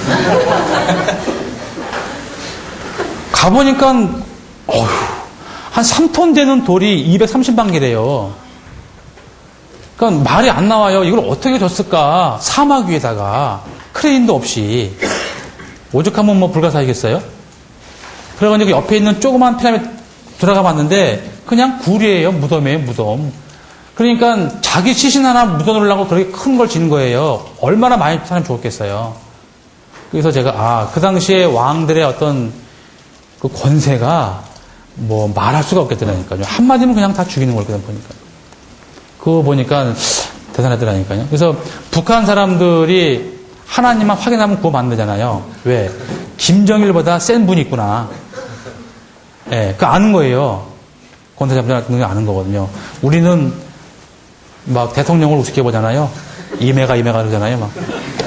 가보니까, 어휴, 한 삼 톤 되는 돌이 이백삼십 방개래요. 그러니까 말이 안 나와요. 이걸 어떻게 줬을까? 사막 위에다가 크레인도 없이. 오죽하면 뭐 불가사이겠어요? 그래가지고 옆에 있는 조그만 피라미드 들어가 봤는데 그냥 굴이에요. 무덤이에요. 무덤. 그러니까 자기 시신 하나 묻어놓으려고 그렇게 큰 걸 지는 거예요. 얼마나 많이 사람 죽었겠어요. 그래서 제가 아, 그 당시에 왕들의 어떤 그 권세가 뭐 말할 수가 없겠더라니까요. 한마디면 그냥 다 죽이는 거거든요. 보니까. 그거 보니까 대단하더라니까요. 그래서 북한 사람들이 하나님만 확인하면 구원 받는다잖아요. 왜? 김정일보다 센 분이 있구나. 예, 네, 그 아는 거예요. 권세 잡는 거 아는 거거든요. 우리는 막 대통령을 우습게 보잖아요. 이매가 이매가 그러잖아요. 막.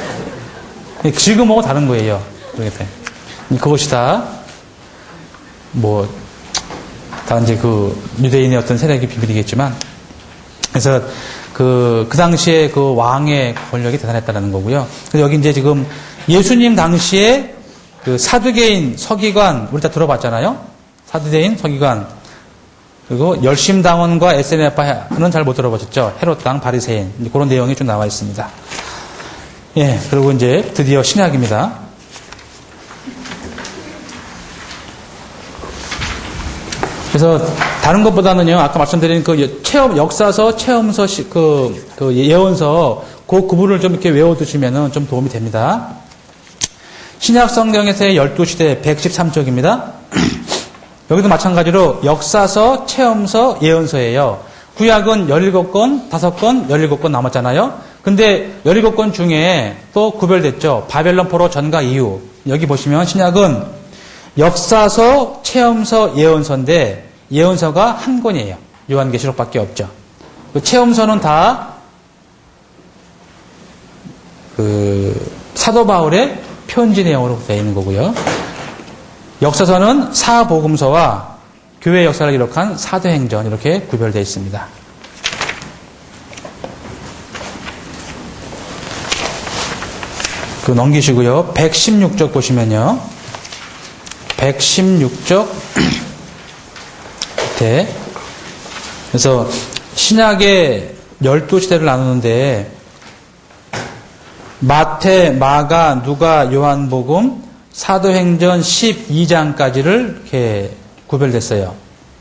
지금하고 다른 거예요. 그러겠다. 그것이 다 뭐 단지 그 유대인의 어떤 세력의 비밀이겠지만, 그래서 그, 그 당시에 그 왕의 권력이 대단했다는 거고요. 그래서 여기 이제 지금 예수님 당시에 그 사두개인, 서기관, 우리 다 들어봤잖아요. 사두개인, 서기관, 그리고 열심당원과 에스엔에프파는 잘 못 들어보셨죠. 헤롯당, 바리새인. 그런 내용이 좀 나와 있습니다. 예, 그리고 이제 드디어 신약입니다. 그래서 다른 것보다는요, 아까 말씀드린 그 체험, 역사서, 체험서, 그, 그 예언서, 그 구분을 좀 이렇게 외워두시면은 좀 도움이 됩니다. 신약 성경에서의 열두 시대 백십삼 쪽입니다. 여기도 마찬가지로 역사서, 체험서, 예언서예요. 구약은 열일곱 권, 다섯 권, 열일곱 권 남았잖아요. 근데 열일곱 권 중에 또 구별됐죠. 바벨론 포로 전과 이후. 여기 보시면 신약은 역사서, 체험서, 예언서인데 예언서가 한 권이에요. 요한계시록밖에 없죠. 그 체험서는 다 그 사도 바울의 편지 내용으로 되어 있는 거고요. 역사서는 사복음서와 교회 역사를 기록한 사도행전 이렇게 구별되어 있습니다. 그 넘기시고요. 백십육 쪽 보시면요. 백십육 쪽 밑에 그래서 신약의 열두 시대를 나누는데 마태, 마가, 누가, 요한복음, 사도행전 십이 장까지를 이렇게 구별됐어요.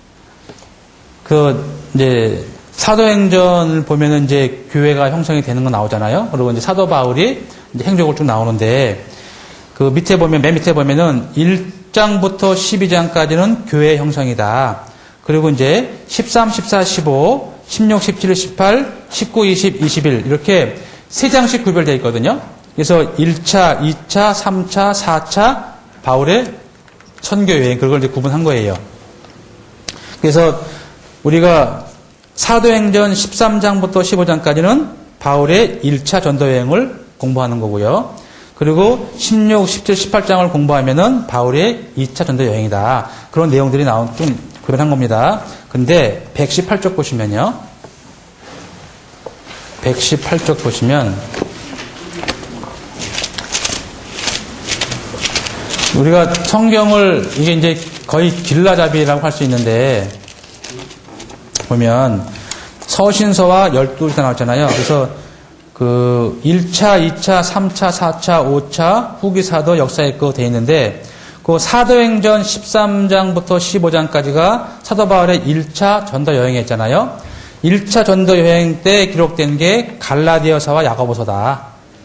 그 이제 사도행전을 보면은 이제 교회가 형성이 되는 거 나오잖아요. 그리고 이제 사도 바울이 이제 행적을 쭉 나오는데 그 밑에 보면 맨 밑에 보면은 일 장부터 십이 장까지는 교회 형성이다. 그리고 이제 십삼, 십사, 십오, 십육, 십칠, 십팔, 십구, 이십, 이십일 이렇게 세 장씩 구별되어 있거든요. 그래서 일 차, 이 차, 삼 차, 사 차 바울의 선교 여행 그걸 이제 구분한 거예요. 그래서 우리가 사도행전 십삼 장부터 십오 장까지는 바울의 일 차 전도 여행을 공부하는 거고요. 그리고 십육, 십칠, 십팔 장을 공부하면은 바울의 이 차 전도 여행이다. 그런 내용들이 나온 좀 구별한 겁니다. 근데 백십팔 쪽 보시면요. 백십팔 쪽 보시면 우리가 성경을 이게 이제 거의 길라잡이라고 할 수 있는데 보면 서신서와 열두 시대 나왔잖아요. 그래서 그 일 차, 이 차, 삼 차, 사 차, 오 차 후기사도 역사에 그 돼 있는데 그 사도행전 십삼 장부터 십오 장까지가 사도 바울의 일 차 전도 여행이었잖아요. 일 차 전도 여행 때 기록된 게 갈라디아서와 야고보서다.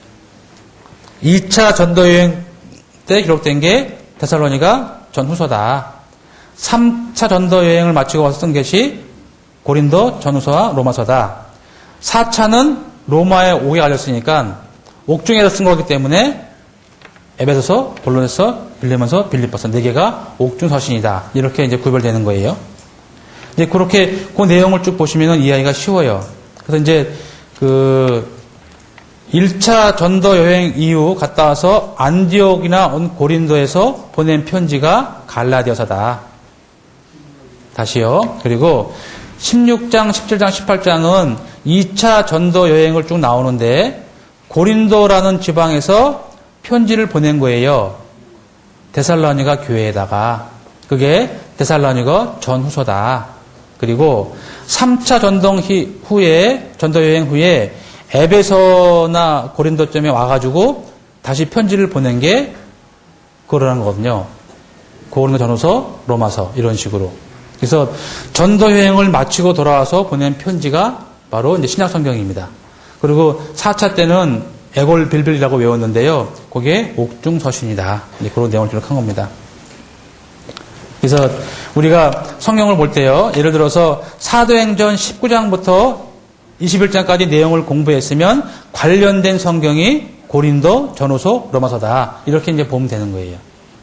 이 차 전도 여행 때 기록된 게 데살로니가 전후서다. 삼 차 전도 여행을 마치고 와서 쓴 것이 고린도 전후서와 로마서다. 사 차는 로마에 오게 알렸으니까 옥중에서 쓴 거기 때문에 에베소서, 골로새서, 빌레몬서, 빌립보서 네 개가 옥중 서신이다. 이렇게 이제 구별되는 거예요. 이제 그렇게 그 내용을 쭉 보시면 이해하기가 쉬워요. 그래서 이제 그 일 차 전도 여행 이후 갔다 와서 안디옥이나 고린도에서 보낸 편지가 갈라디아서다. 다시요. 그리고 십육 장, 십칠 장, 십팔 장은 이 차 전도 여행을 쭉 나오는데 고린도라는 지방에서 편지를 보낸 거예요. 데살로니가 교회에다가. 그게 데살로니가 전후서다. 그리고 삼 차 전동 후에, 전도 여행 후에 에베소나 고린도점에 와가지고 다시 편지를 보낸 게 그거라는 거거든요. 고린도 전후서, 로마서 이런 식으로. 그래서 전도 여행을 마치고 돌아와서 보낸 편지가 바로 이제 신약 성경입니다. 그리고 사 차 때는 에골 빌빌이라고 외웠는데요. 그게 옥중 서신이다. 이제 그런 내용을 기록한 겁니다. 그래서 우리가 성경을 볼 때요. 예를 들어서 사도행전 십구 장부터 이십일 장까지 내용을 공부했으면 관련된 성경이 고린도, 전후서, 로마서다. 이렇게 이제 보면 되는 거예요.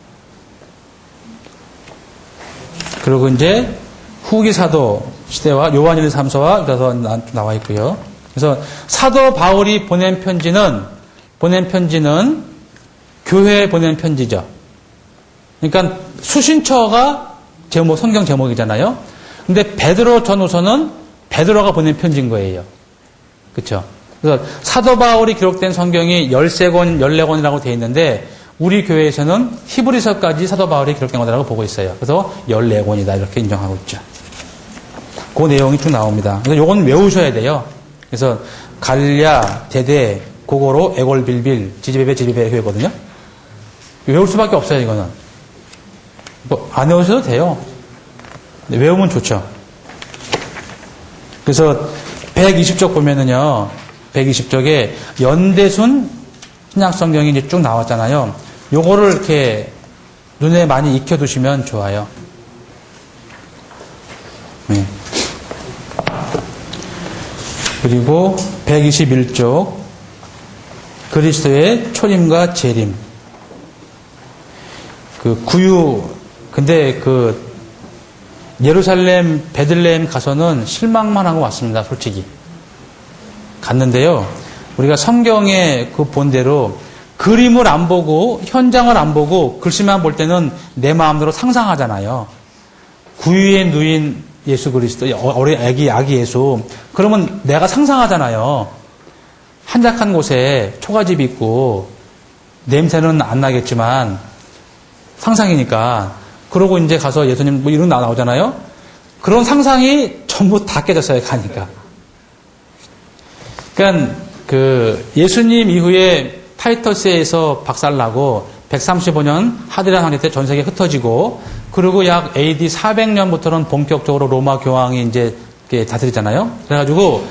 그리고 이제 후기 사도 시대와 요한일 삼서와 그래서 나와 있고요. 그래서 사도 바울이 보낸 편지는 보낸 편지는 교회에 보낸 편지죠. 그러니까 수신처가 제목 성경 제목이잖아요. 근데 베드로 전후서는 베드로가 보낸 편지인 거예요. 그렇죠? 그래서 사도 바울이 기록된 성경이 열세 권, 열네 권이라고 되어 있는데 우리 교회에서는 히브리서까지 사도 바울이 기록된 거라고 보고 있어요. 그래서 열네 권이다 이렇게 인정하고 있죠. 그 내용이 쭉 나옵니다. 그래서 요건 외우셔야 돼요. 그래서 갈랴, 대대, 고고로, 에골, 빌빌, 지지베베, 지지베베 회거든요. 외울 수밖에 없어요, 이거는. 뭐 안 외우셔도 돼요. 외우면 좋죠. 그래서 백이십 쪽 보면은요, 백이십 쪽에 연대순 신약 성경이 이제 쭉 나왔잖아요. 요거를 이렇게 눈에 많이 익혀두시면 좋아요. 네. 그리고 백이십일 쪽 그리스도의 초림과 재림. 그 구유 근데 그 예루살렘 베들레헴 가서는 실망만 하고 왔습니다. 솔직히 갔는데요. 우리가 성경에 그 본대로 그림을 안 보고 현장을 안 보고 글씨만 볼 때는 내 마음대로 상상하잖아요. 구유에 누인 예수 그리스도, 어린 아기 아기 예수. 그러면 내가 상상하잖아요. 한적한 곳에 초가집이 있고 냄새는 안 나겠지만 상상이니까. 그러고 이제 가서 예수님 뭐 이런 거 나오잖아요. 그런 상상이 전부 다 깨졌어요. 가니까. 그러니까 그 예수님 이후에 타이터스에서 박살나고 백삼십오 년 하드리안 황제 때 전 세계에 흩어지고 그리고 약 에이디 사백 년부터는 본격적으로 로마 교황이 이제 다스리잖아요. 그래가지고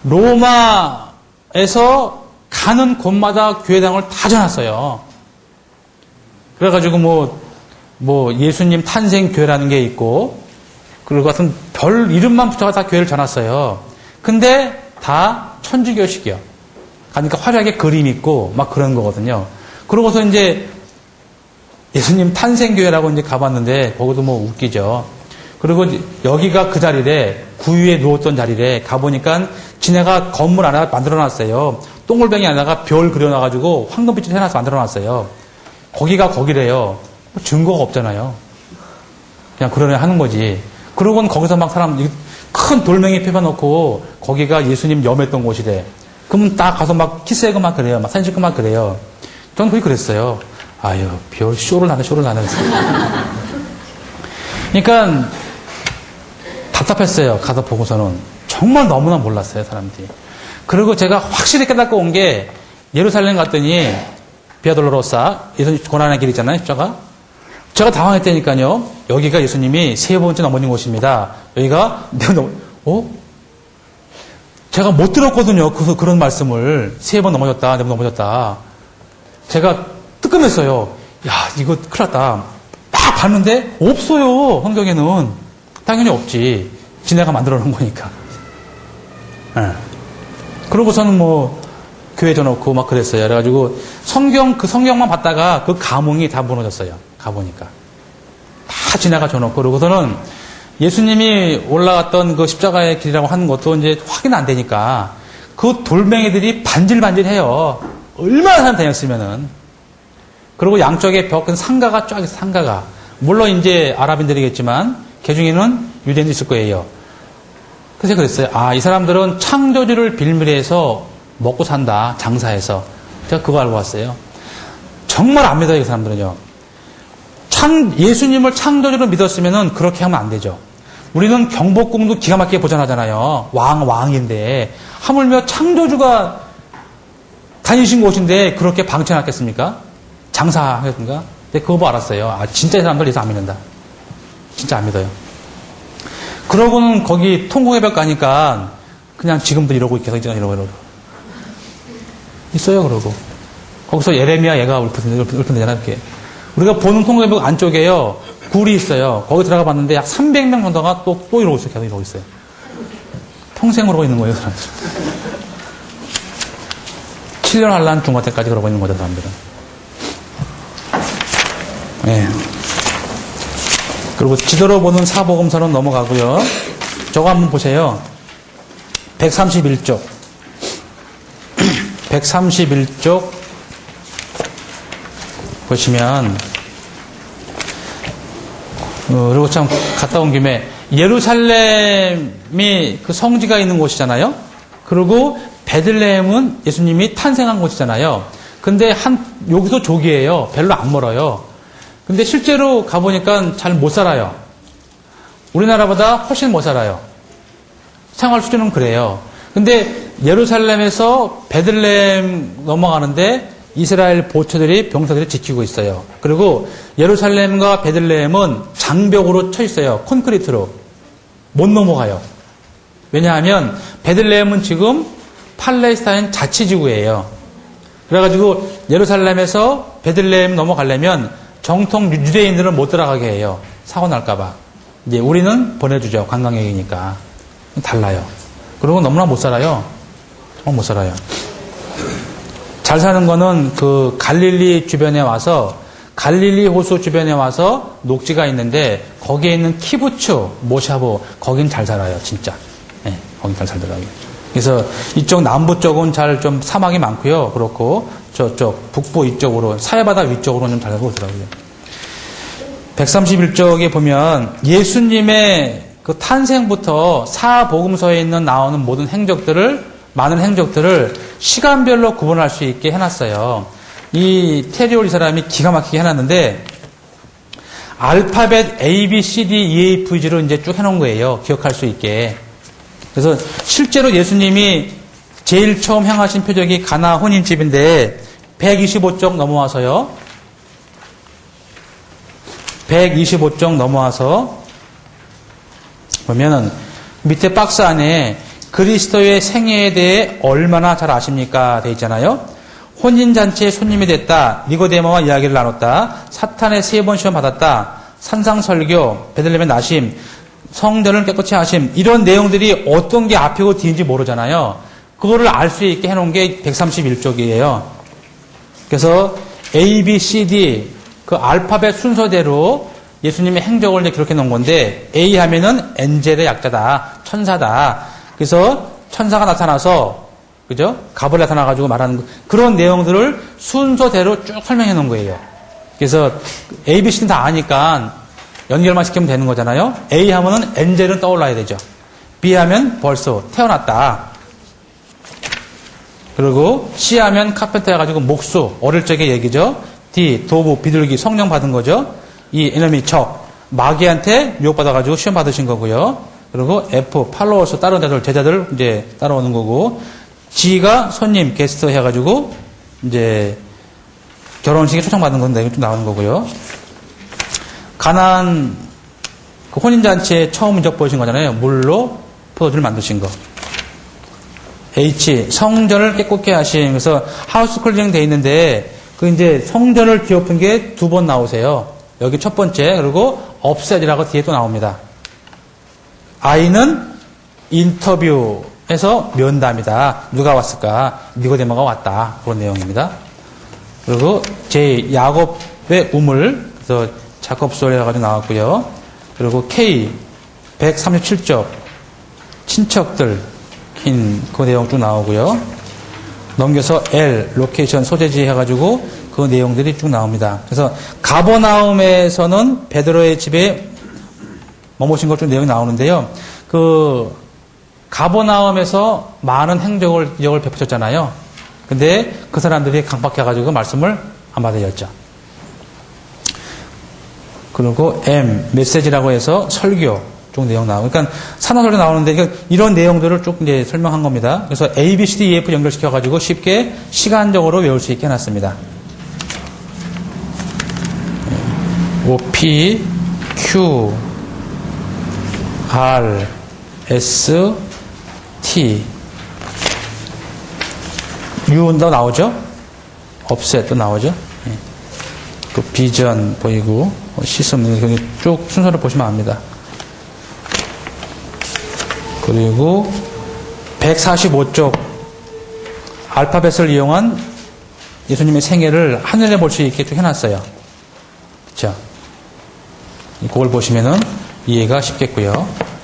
로마에서 가는 곳마다 교회당을 다 전놨어요. 그래가지고 뭐, 뭐 예수님 탄생 교회라는 게 있고 그리고 같은 별 이름만 붙여서 다 교회를 전놨어요. 근데 다 천주교식이요. 그러니까 화려하게 그림 있고 막 그런 거거든요. 그러고서 이제 예수님 탄생교회라고 이제 가봤는데 거기도 뭐 웃기죠. 그리고 여기가 그 자리래 구유에 누웠던 자리래 가보니까 지네가 건물 하나 만들어놨어요. 동글뱅이 안에다가 별 그려놔가지고 황금빛을 해놔서 만들어놨어요. 거기가 거기래요. 뭐 증거가 없잖아요. 그냥 그러려 하는 거지. 그러고는 거기서 막 사람 큰 돌멩이 펴놓고 거기가 예수님 염했던 곳이래. 그러면 딱 가서 막 키스하고 막 그래요. 막 사진 찍고 막 그래요. 저는 그게 그랬어요. 아유, 별 쇼를 하네, 쇼를 하네. 그러니까 답답했어요. 가서 보고서는. 정말 너무나 몰랐어요, 사람들이. 그리고 제가 확실히 깨닫고 온 게 예루살렘 갔더니 비아돌로로사, 예수님 고난의 길 있잖아요, 십자가. 제가 당황했다니까요. 여기가 예수님이 세 번째 넘어진 곳입니다. 여기가 내가 넘, 어? 제가 못 들었거든요. 그, 그런 말씀을. 세 번 넘어졌다, 네 번 넘어졌다. 제가 뜨끔했어요. 야, 이거 큰일 났다. 딱 봤는데, 없어요. 성경에는. 당연히 없지. 지네가 만들어 놓은 거니까. 네. 그러고서는 뭐, 교회 져놓고 막 그랬어요. 그래가지고, 성경, 그 성경만 봤다가 그 감흥이 다 무너졌어요. 가보니까. 다 지네가 져놓고. 그러고서는 예수님이 올라갔던 그 십자가의 길이라고 하는 것도 이제 확인 안 되니까 그 돌멩이들이 반질반질해요. 얼마나 사람 다녔으면은. 그리고 양쪽에 벽은 상가가 쫙 있어, 상가가. 물론 이제 아랍인들이겠지만 그 중에는 유대인도 있을 거예요. 그래서 그랬어요. 아, 이 사람들은 창조주를 빌미해서 먹고 산다, 장사해서. 제가 그거 알고 왔어요. 정말 안 믿어요, 이 사람들은요. 창, 예수님을 창조주로 믿었으면은 그렇게 하면 안 되죠. 우리는 경복궁도 기가 막히게 보존하잖아요. 왕, 왕인데. 하물며 창조주가 다니신 곳인데 그렇게 방치해놨겠습니까? 장사하겠습니까? 근데 그거 보고 알았어요. 아, 진짜 이 사람들 예수 안 믿는다. 진짜 안 믿어요. 그러고는 거기 통곡의 벽 가니까 그냥 지금도 이러고 계속 이러고 이러고. 있어요, 그러고. 거기서 예레미야 얘가 읊어내잖아요, 이렇게. 우리가 보는 통곡의 벽 안쪽에요. 굴이 있어요. 거기 들어가 봤는데 약 삼백 명 정도가 또, 또 이러고 있어요. 계속 이러고 있어요. 평생 그러고 있는 거예요, 사람들은. 칠 년 한란 중화 때까지 그러고 있는 거죠, 사람들은. 네. 그리고 지도로 보는 사복음서는 넘어가고요. 저거 한번 보세요. 백삼십일 쪽. 백삼십일 쪽 보시면 어, 그리고 참 갔다 온 김에 예루살렘이 그 성지가 있는 곳이잖아요. 그리고 베들레헴은 예수님이 탄생한 곳이잖아요. 근데 한 여기서 조기예요. 별로 안 멀어요. 근데 실제로 가보니까 잘 못 살아요. 우리나라보다 훨씬 못 살아요. 생활 수준은 그래요. 근데 예루살렘에서 베들레헴 넘어가는데 이스라엘 보초들이 병사들이 지키고 있어요. 그리고 예루살렘과 베들레헴은 장벽으로 쳐 있어요. 콘크리트로. 못 넘어가요. 왜냐하면 베들레헴은 지금 팔레스타인 자치지구예요. 그래가지고 예루살렘에서 베들레헴 넘어가려면 정통 유대인들은 못 들어가게 해요. 사고 날까봐. 이제 우리는 보내주죠. 관광객이니까. 달라요. 그리고 너무나 못 살아요. 어, 못 살아요. 잘 사는 거는 그 갈릴리 주변에 와서 갈릴리 호수 주변에 와서 녹지가 있는데 거기에 있는 키부츠, 모샤보 거긴 잘 살아요, 진짜. 네, 거긴 잘 살더라고요. 그래서 이쪽 남부 쪽은 잘 좀 사막이 많고요. 그렇고 저쪽 북부 이쪽으로 사해바다 위쪽으로는 좀 잘 살고 있더라고요. 백삼십일 쪽에 보면 예수님의 그 탄생부터 사복음서에 있는 나오는 모든 행적들을 많은 행적들을 시간별로 구분할 수 있게 해놨어요. 이 테리올 이 사람이 기가 막히게 해놨는데 알파벳 A, B, C, D, E, F, G로 이제 쭉 해놓은 거예요. 기억할 수 있게. 그래서 실제로 예수님이 제일 처음 행하신 표적이 가나 혼인집인데 백이십오 쪽 넘어와서요. 백이십오 쪽 넘어와서 보면은 밑에 박스 안에 그리스도의 생애에 대해 얼마나 잘 아십니까? 돼 있잖아요. 혼인잔치에 손님이 됐다. 니고데모와 이야기를 나눴다. 사탄의 세 번 시험 받았다. 산상설교, 베들레헴의 나심, 성전을 깨끗이 하심. 이런 내용들이 어떤 게 앞이고 뒤인지 모르잖아요. 그거를 알 수 있게 해놓은 게 백삼십일 쪽이에요. 그래서 A, B, C, D 그 알파벳 순서대로 예수님의 행적을 이제 기록해 놓은 건데 A 하면은 엔젤의 약자다. 천사다. 그래서 천사가 나타나서 그죠? 갑을 나타나가지고 말하는 그런 내용들을 순서대로 쭉 설명해 놓은 거예요. 그래서 A, B, C는 다 아니까 연결만 시키면 되는 거잖아요. A 하면은 엔젤은 떠올라야 되죠. B 하면 벌써 태어났다. 그리고 C 하면 카펜터 해가지고 목수, 어릴 적의 얘기죠. D, 도구, 비둘기, 성령 받은 거죠. E, 에너미, 적, 마귀한테 유혹받아가지고 시험 받으신 거고요. 그리고 F, 팔로워스, 다른 자들, 제자들 이제 따라오는 거고. G가 손님, 게스트 해가지고 이제 결혼식에 초청받은 건데 이거 좀 나오는 거고요. 가나안 그 혼인잔치에 처음 인적 보이신 거잖아요. 물로 포도주를 만드신 거. H, 성전을 깨끗게 하신. 그래서 하우스 클리닝 돼 있는데 그 이제 성전을 뒤엎은 게 두 번 나오세요. 여기 첫 번째. 그리고 업셋이라고 뒤에 또 나옵니다. I는 인터뷰에서 면담이다. 누가 왔을까? 니고데모가 왔다. 그런 내용입니다. 그리고 J, 야곱의 우물. 그래서 자콥소리 해가지고 나왔고요. 그리고 K, 백삼십칠 쪽 친척들 긴 그 내용 쭉 나오고요. 넘겨서 L, 로케이션, 소재지 해가지고 그 내용들이 쭉 나옵니다. 그래서 가버나움에서는 베드로의 집에 머무신 것 좀 내용이 나오는데요. 그 가버나움에서 많은 행적을 기적을 베푸셨잖아요. 근데 그 사람들이 강박해가지고 말씀을 안 받으셨죠. 그리고 M, 메시지라고 해서 설교 쪽 내용 나오고, 그러니까 산화설교 나오는데 그러니까 이런 내용들을 쭉 이제 설명한 겁니다. 그래서 A, B, C, D, E, F 연결시켜가지고 쉽게 시간적으로 외울 수 있게 해놨습니다. O, P, Q, R, S, T. U도 나오죠? 업셋도 나오죠? 그 비전 보이고, 시스템, 쭉 순서를 보시면 압니다. 그리고 백사십오 쪽 알파벳을 이용한 예수님의 생애를 하늘에 볼 수 있게 쭉 해놨어요. 자, 그걸 보시면은 이해가 쉽겠고요.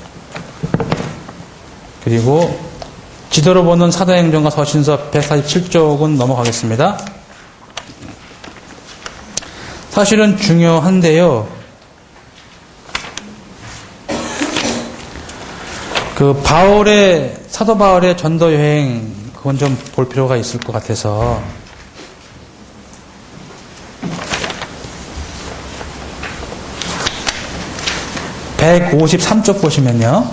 그리고 지도로 보는 사도행전과 서신서 백사십칠 쪽은 넘어가겠습니다. 사실은 중요한데요. 그 바울의 사도 바울의 전도 여행 그건 좀 볼 필요가 있을 것 같아서 백오십삼 쪽 보시면요.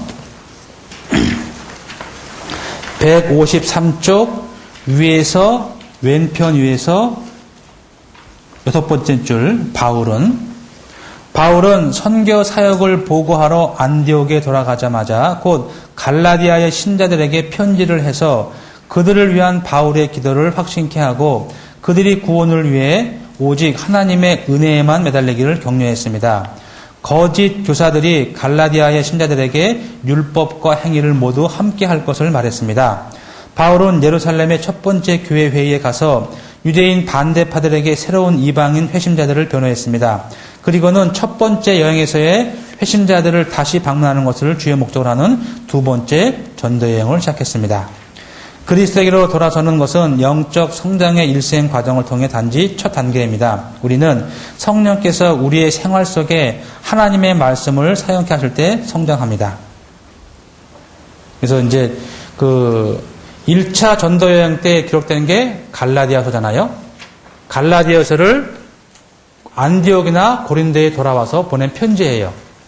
백오십삼 쪽 위에서 왼편 위에서 여섯 번째 줄 바울은 바울은 선교 사역을 보고하러 안디옥에 돌아가자마자 곧 갈라디아의 신자들에게 편지를 해서 그들을 위한 바울의 기도를 확신케 하고 그들이 구원을 위해 오직 하나님의 은혜에만 매달리기를 격려했습니다. 거짓 교사들이 갈라디아의 신자들에게 율법과 행위를 모두 함께 할 것을 말했습니다. 바울은 예루살렘의 첫 번째 교회 회의에 가서 유대인 반대파들에게 새로운 이방인 회심자들을 변호했습니다. 그리고는 첫 번째 여행에서의 회심자들을 다시 방문하는 것을 주요 목적으로 하는 두 번째 전도 여행을 시작했습니다. 그리스도에게로 돌아서는 것은 영적 성장의 일생 과정을 통해 단지 첫 단계입니다. 우리는 성령께서 우리의 생활 속에 하나님의 말씀을 사용케 하실 때 성장합니다. 그래서 이제 그 일 차 전도 여행 때 기록된 게 갈라디아서잖아요. 갈라디아서를 안디옥이나 고린도에 돌아와서 보낸 편지예요.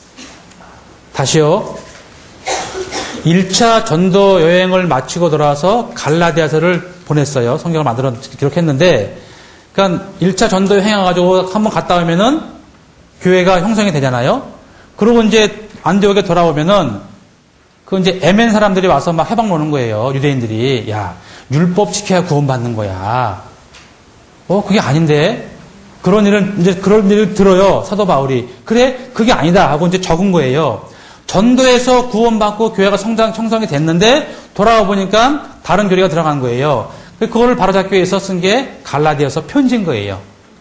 다시요. 일 차 전도 여행을 마치고 돌아와서 갈라디아서를 보냈어요. 성경을 만들어 기록했는데, 그러니까 일 차 전도 여행 가지고 한번 갔다 오면은 교회가 형성이 되잖아요. 그리고 이제 안디옥에 돌아오면은 그 이제 애맨 사람들이 와서 막 해방 노는 거예요. 유대인들이. 야, 율법 지켜야 구원받는 거야. 어, 그게 아닌데? 그런 일은, 이제 그런 일을 들어요. 사도 바울이. 그래, 그게 아니다. 하고 이제 적은 거예요. 전도에서 구원받고 교회가 성장, 청성이 됐는데 돌아와 보니까 다른 교리가 들어간 거예요. 그거를 바로잡기 위해서 쓴 게 갈라디아서 편지인 거예요.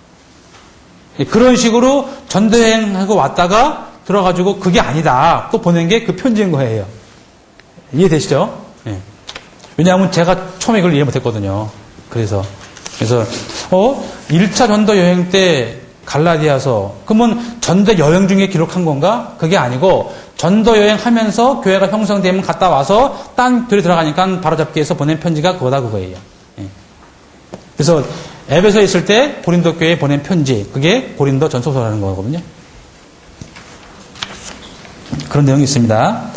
그런 식으로 전도여행하고 왔다가 들어가지고 그게 아니다. 또 보낸 게 그 편지인 거예요. 이해되시죠? 네. 왜냐하면 제가 처음에 이걸 이해 못했거든요. 그래서 그래서 어 일 차 전도 여행 때 갈라디아서 그러면 전도 여행 중에 기록한 건가? 그게 아니고 전도 여행하면서 교회가 형성되면 갔다 와서 딴 교회 들어가니까 바로잡기 위해서 보낸 편지가 그거다 그거예요. 네. 그래서 에베소에 있을 때 고린도 교회에 보낸 편지 그게 고린도 전서서라는 거거든요. 그런 내용이 있습니다.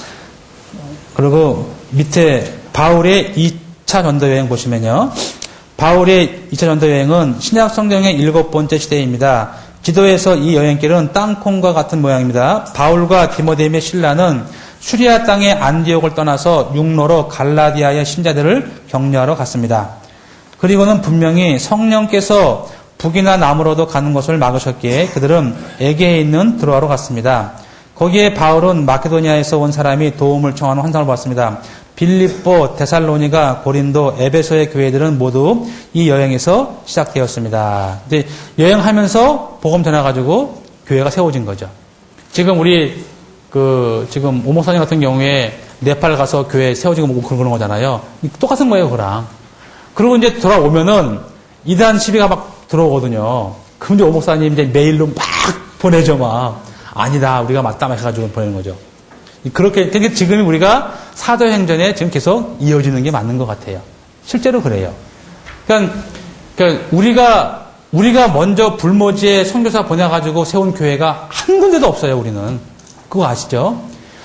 그리고 밑에 바울의 이 차 전도여행 보시면요. 바울의 이 차 전도여행은 신약 성경의 일곱 번째 시대입니다. 지도에서 이 여행길은 땅콩과 같은 모양입니다. 바울과 디모데임의 신라는 수리아 땅의 안디옥을 떠나서 육로로 갈라디아의 신자들을 격려하러 갔습니다. 그리고는 분명히 성령께서 북이나 남으로도 가는 것을 막으셨기에 그들은 에게에 있는 드로아로 갔습니다. 거기에 바울은 마케도니아에서 온 사람이 도움을 청하는 환상을 봤습니다. 빌립보, 데살로니가, 고린도, 에베소의 교회들은 모두 이 여행에서 시작되었습니다. 이제 여행하면서 복음 전해가지고 교회가 세워진 거죠. 지금 우리 그 지금 오 목사님 같은 경우에 네팔 가서 교회 세워지고 뭐 그런 거잖아요. 똑같은 거예요, 그랑. 그리고 이제 돌아오면은 이단 시비가 막 들어오거든요. 그럼 이제 오 목사님 이제 메일로 막 보내죠, 막. 아니다, 우리가 맞다, 막 해가지고 보내는 거죠. 그렇게, 그러니까 지금 우리가 사도행전에 지금 계속 이어지는 게 맞는 것 같아요. 실제로 그래요. 그러니까, 그러니까 우리가, 우리가 먼저 불모지에 선교사 보내가지고 세운 교회가 한 군데도 없어요, 우리는. 그거 아시죠?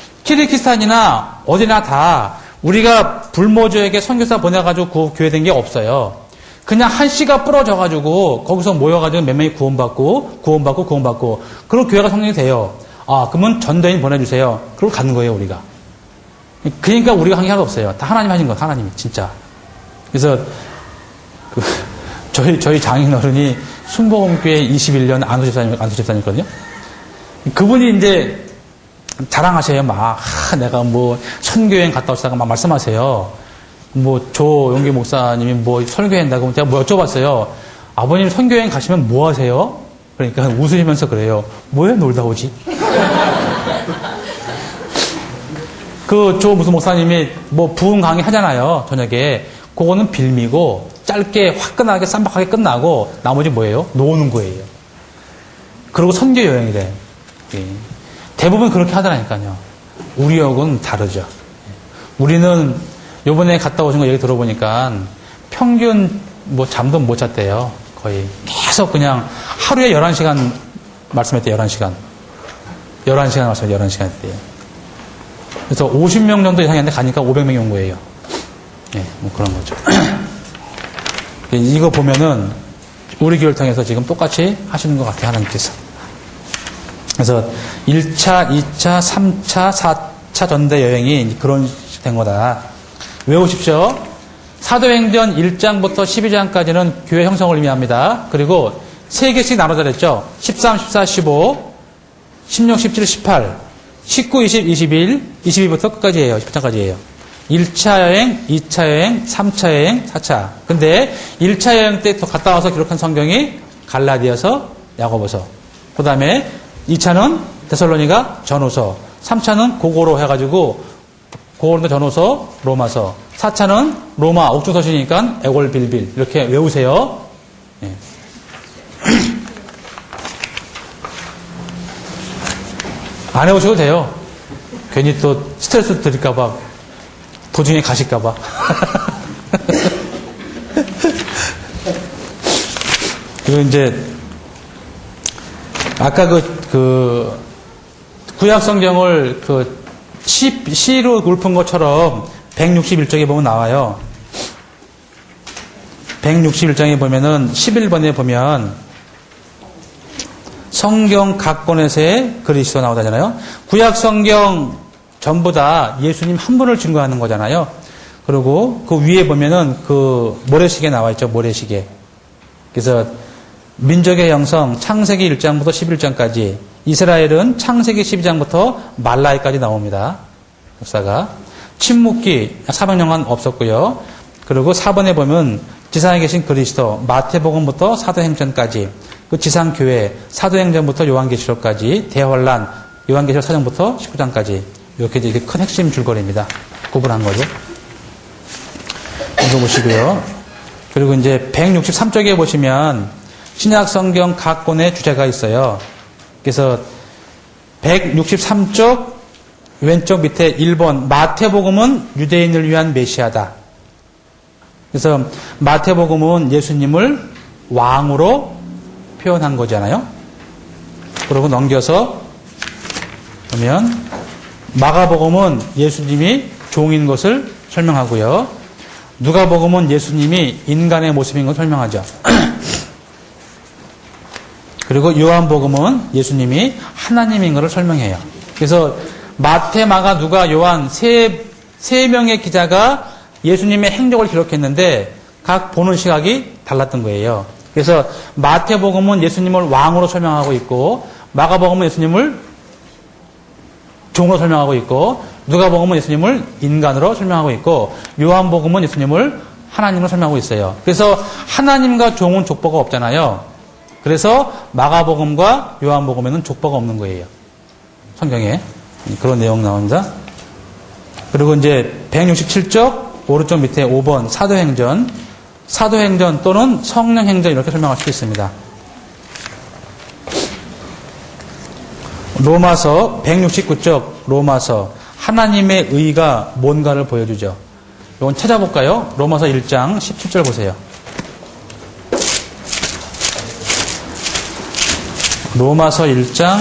키르기스탄이나 어디나 다 우리가 불모지에게 선교사 보내가지고 그 교회 된 게 없어요. 그냥 한 씨가 부러져가지고 거기서 모여가지고 몇 명이 구원받고 구원받고 구원받고 그리고 교회가 성령이 돼요. 아 그러면 전도인 보내주세요. 그리고 가는 거예요 우리가. 그러니까 우리가 한 게 하나도 없어요. 다 하나님 하신 거 하나님이 진짜. 그래서 그 저희 저희 장인어른이 순복음교회 이십일 년 안수 집사님 안수 집사님이거든요. 그분이 이제 자랑하세요. 막 아, 내가 뭐 선교여행 갔다 오시다가 막 말씀하세요. 뭐 조용기 목사님이 뭐 설교한다고 제가 뭐 여쭤봤어요. 아버님 선교여행 가시면 뭐 하세요? 그러니까 웃으시면서 그래요. 뭐해 놀다 오지? 그 조 무슨 목사님이 뭐 부흥 강의 하잖아요. 저녁에. 그거는 빌미고 짧게 화끈하게 쌈박하게 끝나고 나머지 뭐예요? 노는 거예요. 그리고 선교여행이래. 예. 대부분 그렇게 하더라니까요. 우리하고는 다르죠. 우리는 요번에 갔다 오신 거 얘기 들어보니까 평균 뭐 잠도 못 잤대요. 거의. 계속 그냥 하루에 열한 시간 말씀했대요. 열한 시간. 열한 시간 말씀했대요. 열한 시간 했대요. 그래서 오십 명 정도 이상이었는데 가니까 오백 명이 온 거예요. 예, 네, 뭐 그런 거죠. 이거 보면은 우리 교회를 통해서 지금 똑같이 하시는 것 같아요. 하나님께서. 그래서 일 차, 이 차, 삼 차, 사 차 전대 여행이 그런 식으로 된 거다. 외우십시오. 사도행전 일 장부터 십이 장까지는 교회 형성을 의미합니다. 그리고 세 개씩 나눠져 있죠. 십삼, 십사, 십오, 십육, 십칠, 십팔, 십구, 이십, 이십일, 이십이부터 끝까지예요. 십팔 장까지예요. 일 차 여행, 이 차 여행, 삼 차 여행, 사 차. 근데 일 차 여행 때 더 갔다 와서 기록한 성경이 갈라디아서, 야고보서. 그 다음에 이 차는 데살로니가 전후서. 삼 차는 고고로 해가지고 고고로 전후서, 로마서. 사 차는 로마 옥중서신이니까 에골 빌빌. 이렇게 외우세요. 네. 안 해오셔도 돼요. 괜히 또 스트레스 드릴까봐, 도중에 가실까봐. 그리고 이제, 아까 그, 그, 구약 성경을 그, 시, 시로 읊은 것처럼 백육십일 장에 보면 나와요. 백육십일 장에 보면은 십일 번에 보면 성경 각 권에서의 그리스도 나오잖아요. 구약 성경 전부 다 예수님 한 분을 증거하는 거잖아요. 그리고 그 위에 보면은 그 모래시계 나와 있죠. 모래시계. 그래서 민족의 형성 창세기 일 장부터 십일 장까지, 이스라엘은 창세기 십이 장부터 말라기까지 나옵니다. 역사가. 침묵기 사백 년간 없었고요. 그리고 사 번에 보면 지상에 계신 그리스도, 마태복음부터 사도행전까지, 그 지상교회, 사도행전부터 요한계시록까지, 대환란, 요한계시록 사 장부터 십구 장까지, 이렇게 이제 큰 핵심 줄거리입니다. 구분한 거죠. 읽어보시고요. 그리고 이제 백육십삼 쪽에 보시면 신약 성경 각 권의 주제가 있어요. 그래서 백육십삼 쪽 왼쪽 밑에 일 번 마태복음은 유대인을 위한 메시아다. 그래서 마태복음은 예수님을 왕으로 표현한 거잖아요. 그리고 넘겨서 보면 마가복음은 예수님이 종인 것을 설명하고요. 누가복음은 예수님이 인간의 모습인 것을 설명하죠. 그리고 요한복음은 예수님이 하나님인 것을 설명해요. 그래서 마태, 마가, 누가, 요한 세, 세 명의 기자가 예수님의 행적을 기록했는데 각 보는 시각이 달랐던 거예요. 그래서 마태복음은 예수님을 왕으로 설명하고 있고, 마가복음은 예수님을 종으로 설명하고 있고, 누가복음은 예수님을 인간으로 설명하고 있고, 요한복음은 예수님을 하나님으로 설명하고 있어요. 그래서 하나님과 종은 족보가 없잖아요. 그래서 마가복음과 요한복음에는 족보가 없는 거예요. 성경에. 그런 내용 나옵니다. 그리고 이제 백육십칠 쪽 오른쪽 밑에 오 번 사도행전, 사도행전 또는 성령행전 이렇게 설명할 수 있습니다. 로마서 백육십구 쪽 로마서, 하나님의 의가 뭔가를 보여주죠. 이건 찾아볼까요? 로마서 일 장 십칠 절 보세요. 로마서 일 장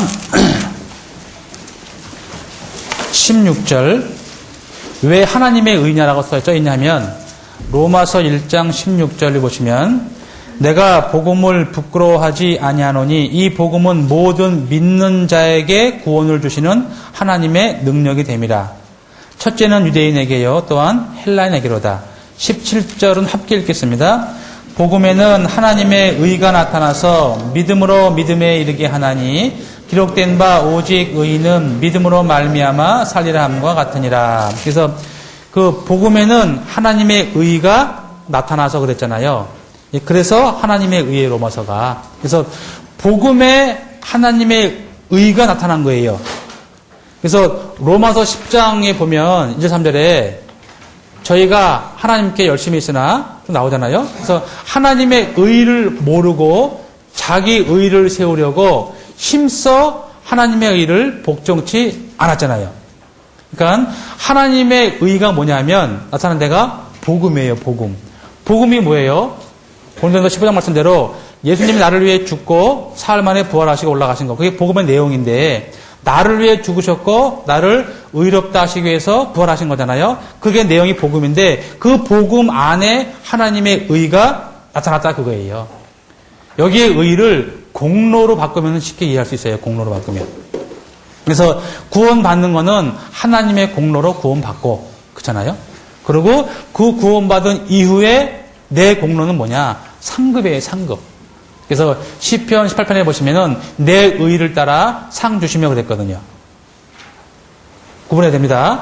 십육 절. 왜 하나님의 의냐라고 써져 있냐면 로마서 일 장 십육 절을 보시면 내가 복음을 부끄러워하지 아니하노니 이 복음은 모든 믿는 자에게 구원을 주시는 하나님의 능력이 됨이라. 첫째는 유대인에게요 또한 헬라인에게로다. 십칠 절은 함께 읽겠습니다. 복음에는 하나님의 의가 나타나서 믿음으로 믿음에 이르게 하나니 기록된 바 오직 의인은 믿음으로 말미암아 살리라 함과 같으니라. 그래서 그 복음에는 하나님의 의가 나타나서 그랬잖아요. 그래서 하나님의 의의 로마서가. 그래서 복음에 하나님의 의가 나타난 거예요. 그래서 로마서 십 장에 보면 이 절 삼 절에 저희가 하나님께 열심히 있으나 나오잖아요. 그래서 하나님의 의를 모르고 자기 의를 세우려고 힘써 하나님의 의를 복종치 않았잖아요. 그러니까 하나님의 의가 뭐냐면 나타난 데가 복음이에요. 복음. 복음이 뭐예요? 고린도전서 십오 장 말씀대로 예수님이 나를 위해 죽고 사흘 만에 부활하시고 올라가신 거. 그게 복음의 내용인데 나를 위해 죽으셨고 나를 의롭다 하시기 위해서 부활하신 거잖아요. 그게 내용이 복음인데 그 복음 안에 하나님의 의가 나타났다 그거예요. 여기에 의를 공로로 바꾸면 쉽게 이해할 수 있어요. 공로로 바꾸면. 그래서 구원받는 거는 하나님의 공로로 구원받고 그렇잖아요. 그리고 그 구원받은 이후에 내 공로는 뭐냐? 상급이에요. 상급. 그래서 시편 십팔 편에 보시면은 내 의를 따라 상 주시며 그랬거든요. 구분해야 됩니다.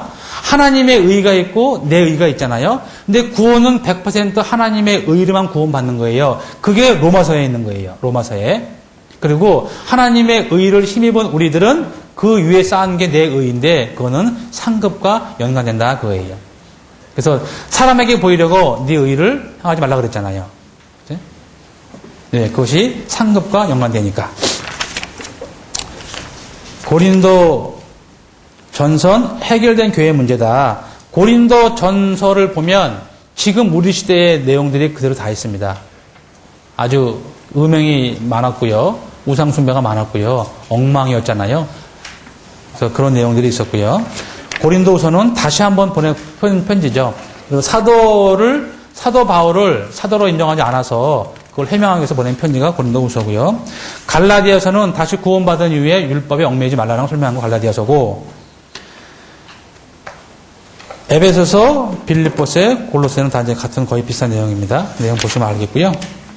하나님의 의가 있고 내 의가 있잖아요. 근데 구원은 백 퍼센트 하나님의 의로만 구원받는 거예요. 그게 로마서에 있는 거예요. 로마서에. 그리고 하나님의 의를 힘입은 우리들은 그 위에 쌓은 게 내 의인데 그거는 상급과 연관된다 그거예요. 그래서 사람에게 보이려고 네 의를 행하지 말라 그랬잖아요. 네, 그것이 상급과 연관되니까. 고린도 전선 해결된 교회 문제다. 고린도 전서를 보면 지금 우리 시대의 내용들이 그대로 다 있습니다. 아주 음행이 많았고요. 우상숭배가 많았고요. 엉망이었잖아요. 그래서 그런 내용들이 있었고요. 고린도후서는 다시 한번 보낸 편지죠. 사도를 사도 바울을 사도로 인정하지 않아서 그걸 해명하기 위해서 보낸 편지가 고린도후서고요. 갈라디아서는 다시 구원받은 이후에 율법에 얽매이지 말라는 걸 설명한 거 갈라디아서고, 에베소서, 빌립보서, 골로새는 다 이제 같은 거의 비슷한 내용입니다. 내용 보시면 알겠고요.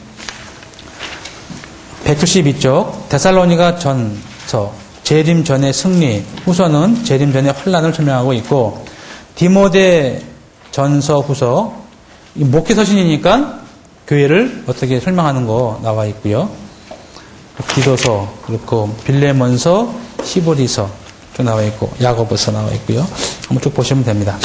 백칠십이 쪽 데살로니가 전서, 재림 전의 승리, 후서는 재림 전의 환란을 설명하고 있고, 디모데 전서, 후서, 목회 서신이니까 교회를 어떻게 설명하는 거 나와 있고요. 디도서, 그리고 빌레몬서, 히브리서 쭉 나와 있고, 야고보서 나와 있고요. 한번 쭉 보시면 됩니다.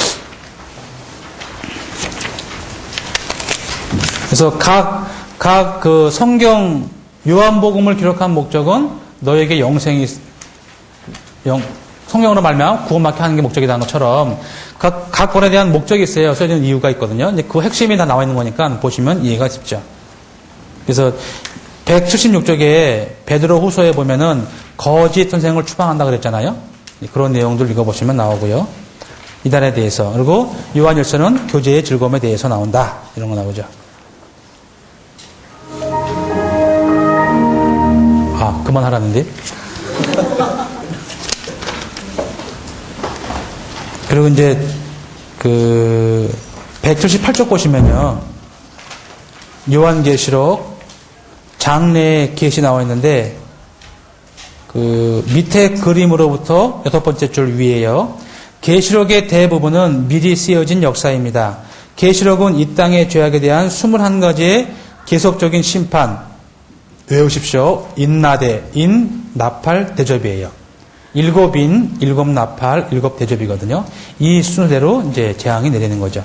그래서 각, 각 그 성경 요한복음을 기록한 목적은 너에게 영생이, 영, 성경으로 말미암아 구원받게 하는 게 목적이라는 것처럼 각, 각 권에 대한 목적이 있어요. 써진 이유가 있거든요. 근데 그 핵심이 다 나와 있는 거니까 보시면 이해가 쉽죠. 그래서 백칠십육 쪽에 베드로 후서에 보면은 거짓 선생을 추방한다 그랬잖아요. 그런 내용들 읽어보시면 나오고요. 이단에 대해서. 그리고 요한일서는 교제의 즐거움에 대해서 나온다. 이런 거 나오죠. 아, 그만하라는데. 그리고 이제 그 백칠십팔 쪽 보시면요. 요한계시록 장래 계시 나와 있는데 그 밑에 그림으로부터 여섯 번째 줄 위에요. 계시록의 대부분은 미리 쓰여진 역사입니다. 계시록은 이 땅의 죄악에 대한 이십일 가지의 계속적인 심판, 외우십시오. 인나대, 인, 나팔, 대접이에요. 일곱 인, 일곱 나팔, 일곱 대접이거든요. 이 순서대로 이제 재앙이 내리는 거죠.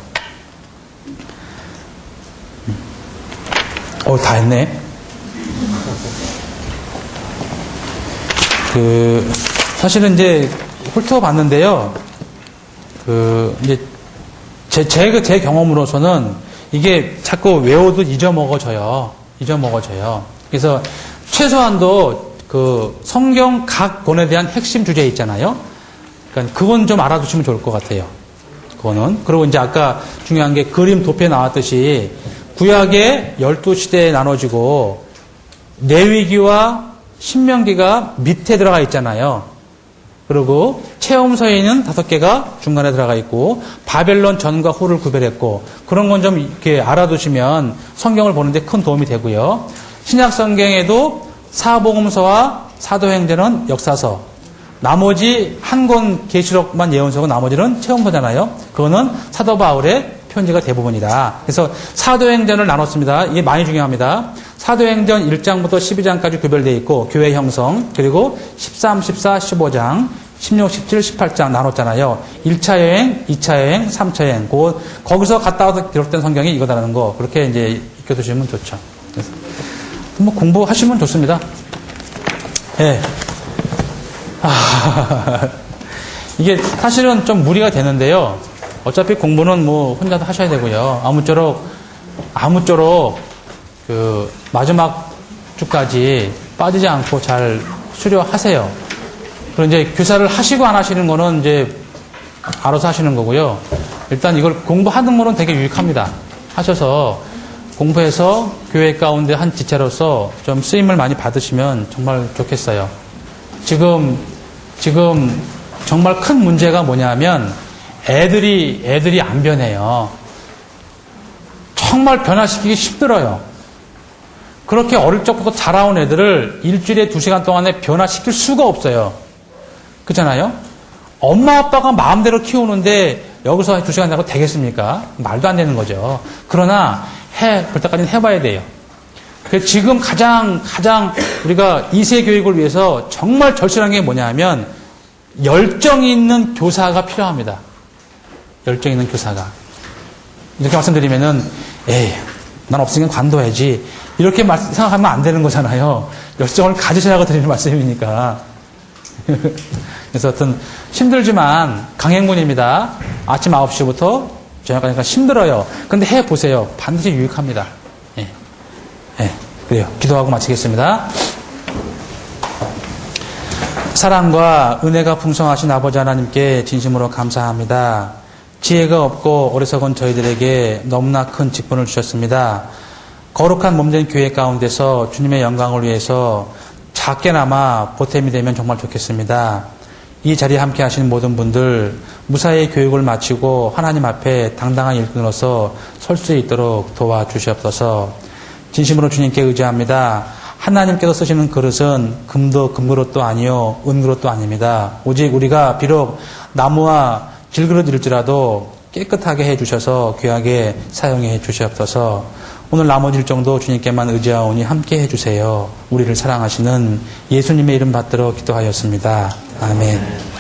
어, 다 했네. 그, 사실은 이제 훑어봤는데요. 그, 이제, 제, 제, 제 경험으로서는 이게 자꾸 외워도 잊어먹어져요. 잊어먹어져요. 그래서 최소한도 그 성경 각 권에 대한 핵심 주제 있잖아요. 그러니까 그건 좀 알아두시면 좋을 것 같아요. 그거는. 그리고 이제 아까 중요한 게 그림 도표에 나왔듯이 구약의 열두 시대에 나눠지고 레위기와 신명기가 밑에 들어가 있잖아요. 그리고 체험서에는 다섯 개가 중간에 들어가 있고 바벨론 전과 후를 구별했고 그런 건 좀 이렇게 알아두시면 성경을 보는데 큰 도움이 되고요. 신약 성경에도 사복음서와 사도행전은 역사서, 나머지 한 권 계시록만 예언서고 나머지는 체험서잖아요. 그거는 사도 바울의 편지가 대부분이다. 그래서 사도행전을 나눴습니다. 이게 많이 중요합니다. 사도행전 일 장부터 십이 장까지 구별되어 있고 교회 형성, 그리고 십삼, 십사, 십오 장, 십육, 십칠, 십팔 장 나눴잖아요. 일 차 여행, 이 차 여행, 삼 차 여행. 그 거기서 갔다 와서 기록된 성경이 이거다라는 거 그렇게 이제 익혀두시면 좋죠. 그래서 뭐 공부하시면 좋습니다. 예. 네. 아, 이게 사실은 좀 무리가 되는데요. 어차피 공부는 뭐 혼자서 하셔야 되고요. 아무쪼록 아무쪼록 그 마지막 주까지 빠지지 않고 잘 수료하세요. 그리고 이제 교사를 하시고 안 하시는 거는 이제 알아서 하시는 거고요. 일단 이걸 공부하는 거는 되게 유익합니다. 하셔서 공부해서 교회 가운데 한 지체로서 좀 쓰임을 많이 받으시면 정말 좋겠어요. 지금 지금 정말 큰 문제가 뭐냐면 애들이 애들이 안 변해요. 정말 변화시키기 힘들어요. 그렇게 어릴 적부터 자라온 애들을 일주일에 두 시간 동안에 변화시킬 수가 없어요. 그렇잖아요? 엄마 아빠가 마음대로 키우는데 여기서 두 시간 자고 되겠습니까? 말도 안 되는 거죠. 그러나 해, 볼 때까지는 해봐야 돼요. 그래서 지금 가장, 가장 우리가 이 세 교육을 위해서 정말 절실한 게 뭐냐 하면 열정 있는 교사가 필요합니다. 열정 있는 교사가. 이렇게 말씀드리면은, 에이, 난 없으니까 관둬야지. 이렇게 말, 생각하면 안 되는 거잖아요. 열정을 가지시라고 드리는 말씀이니까. 그래서 어떤 힘들지만 강행군입니다. 아침 아홉 시부터 저녁까지 힘들어요. 근데 해보세요. 반드시 유익합니다. 예. 예. 그래요. 기도하고 마치겠습니다. 사랑과 은혜가 풍성하신 아버지 하나님께 진심으로 감사합니다. 지혜가 없고 어리석은 저희들에게 너무나 큰 직분을 주셨습니다. 거룩한 몸된 교회 가운데서 주님의 영광을 위해서 작게나마 보탬이 되면 정말 좋겠습니다. 이 자리에 함께 하시는 모든 분들 무사히 교육을 마치고 하나님 앞에 당당한 일꾼으로서 설 수 있도록 도와주시옵소서. 진심으로 주님께 의지합니다. 하나님께서 쓰시는 그릇은 금도 금그릇도 아니요 은그릇도 아닙니다. 오직 우리가 비록 나무와 질그릇일지라도 깨끗하게 해주셔서 귀하게 사용해 주시옵소서. 오늘 나머지 일정도 주님께만 의지하오니 함께 해주세요. 우리를 사랑하시는 예수님의 이름 받들어 기도하였습니다. 아멘.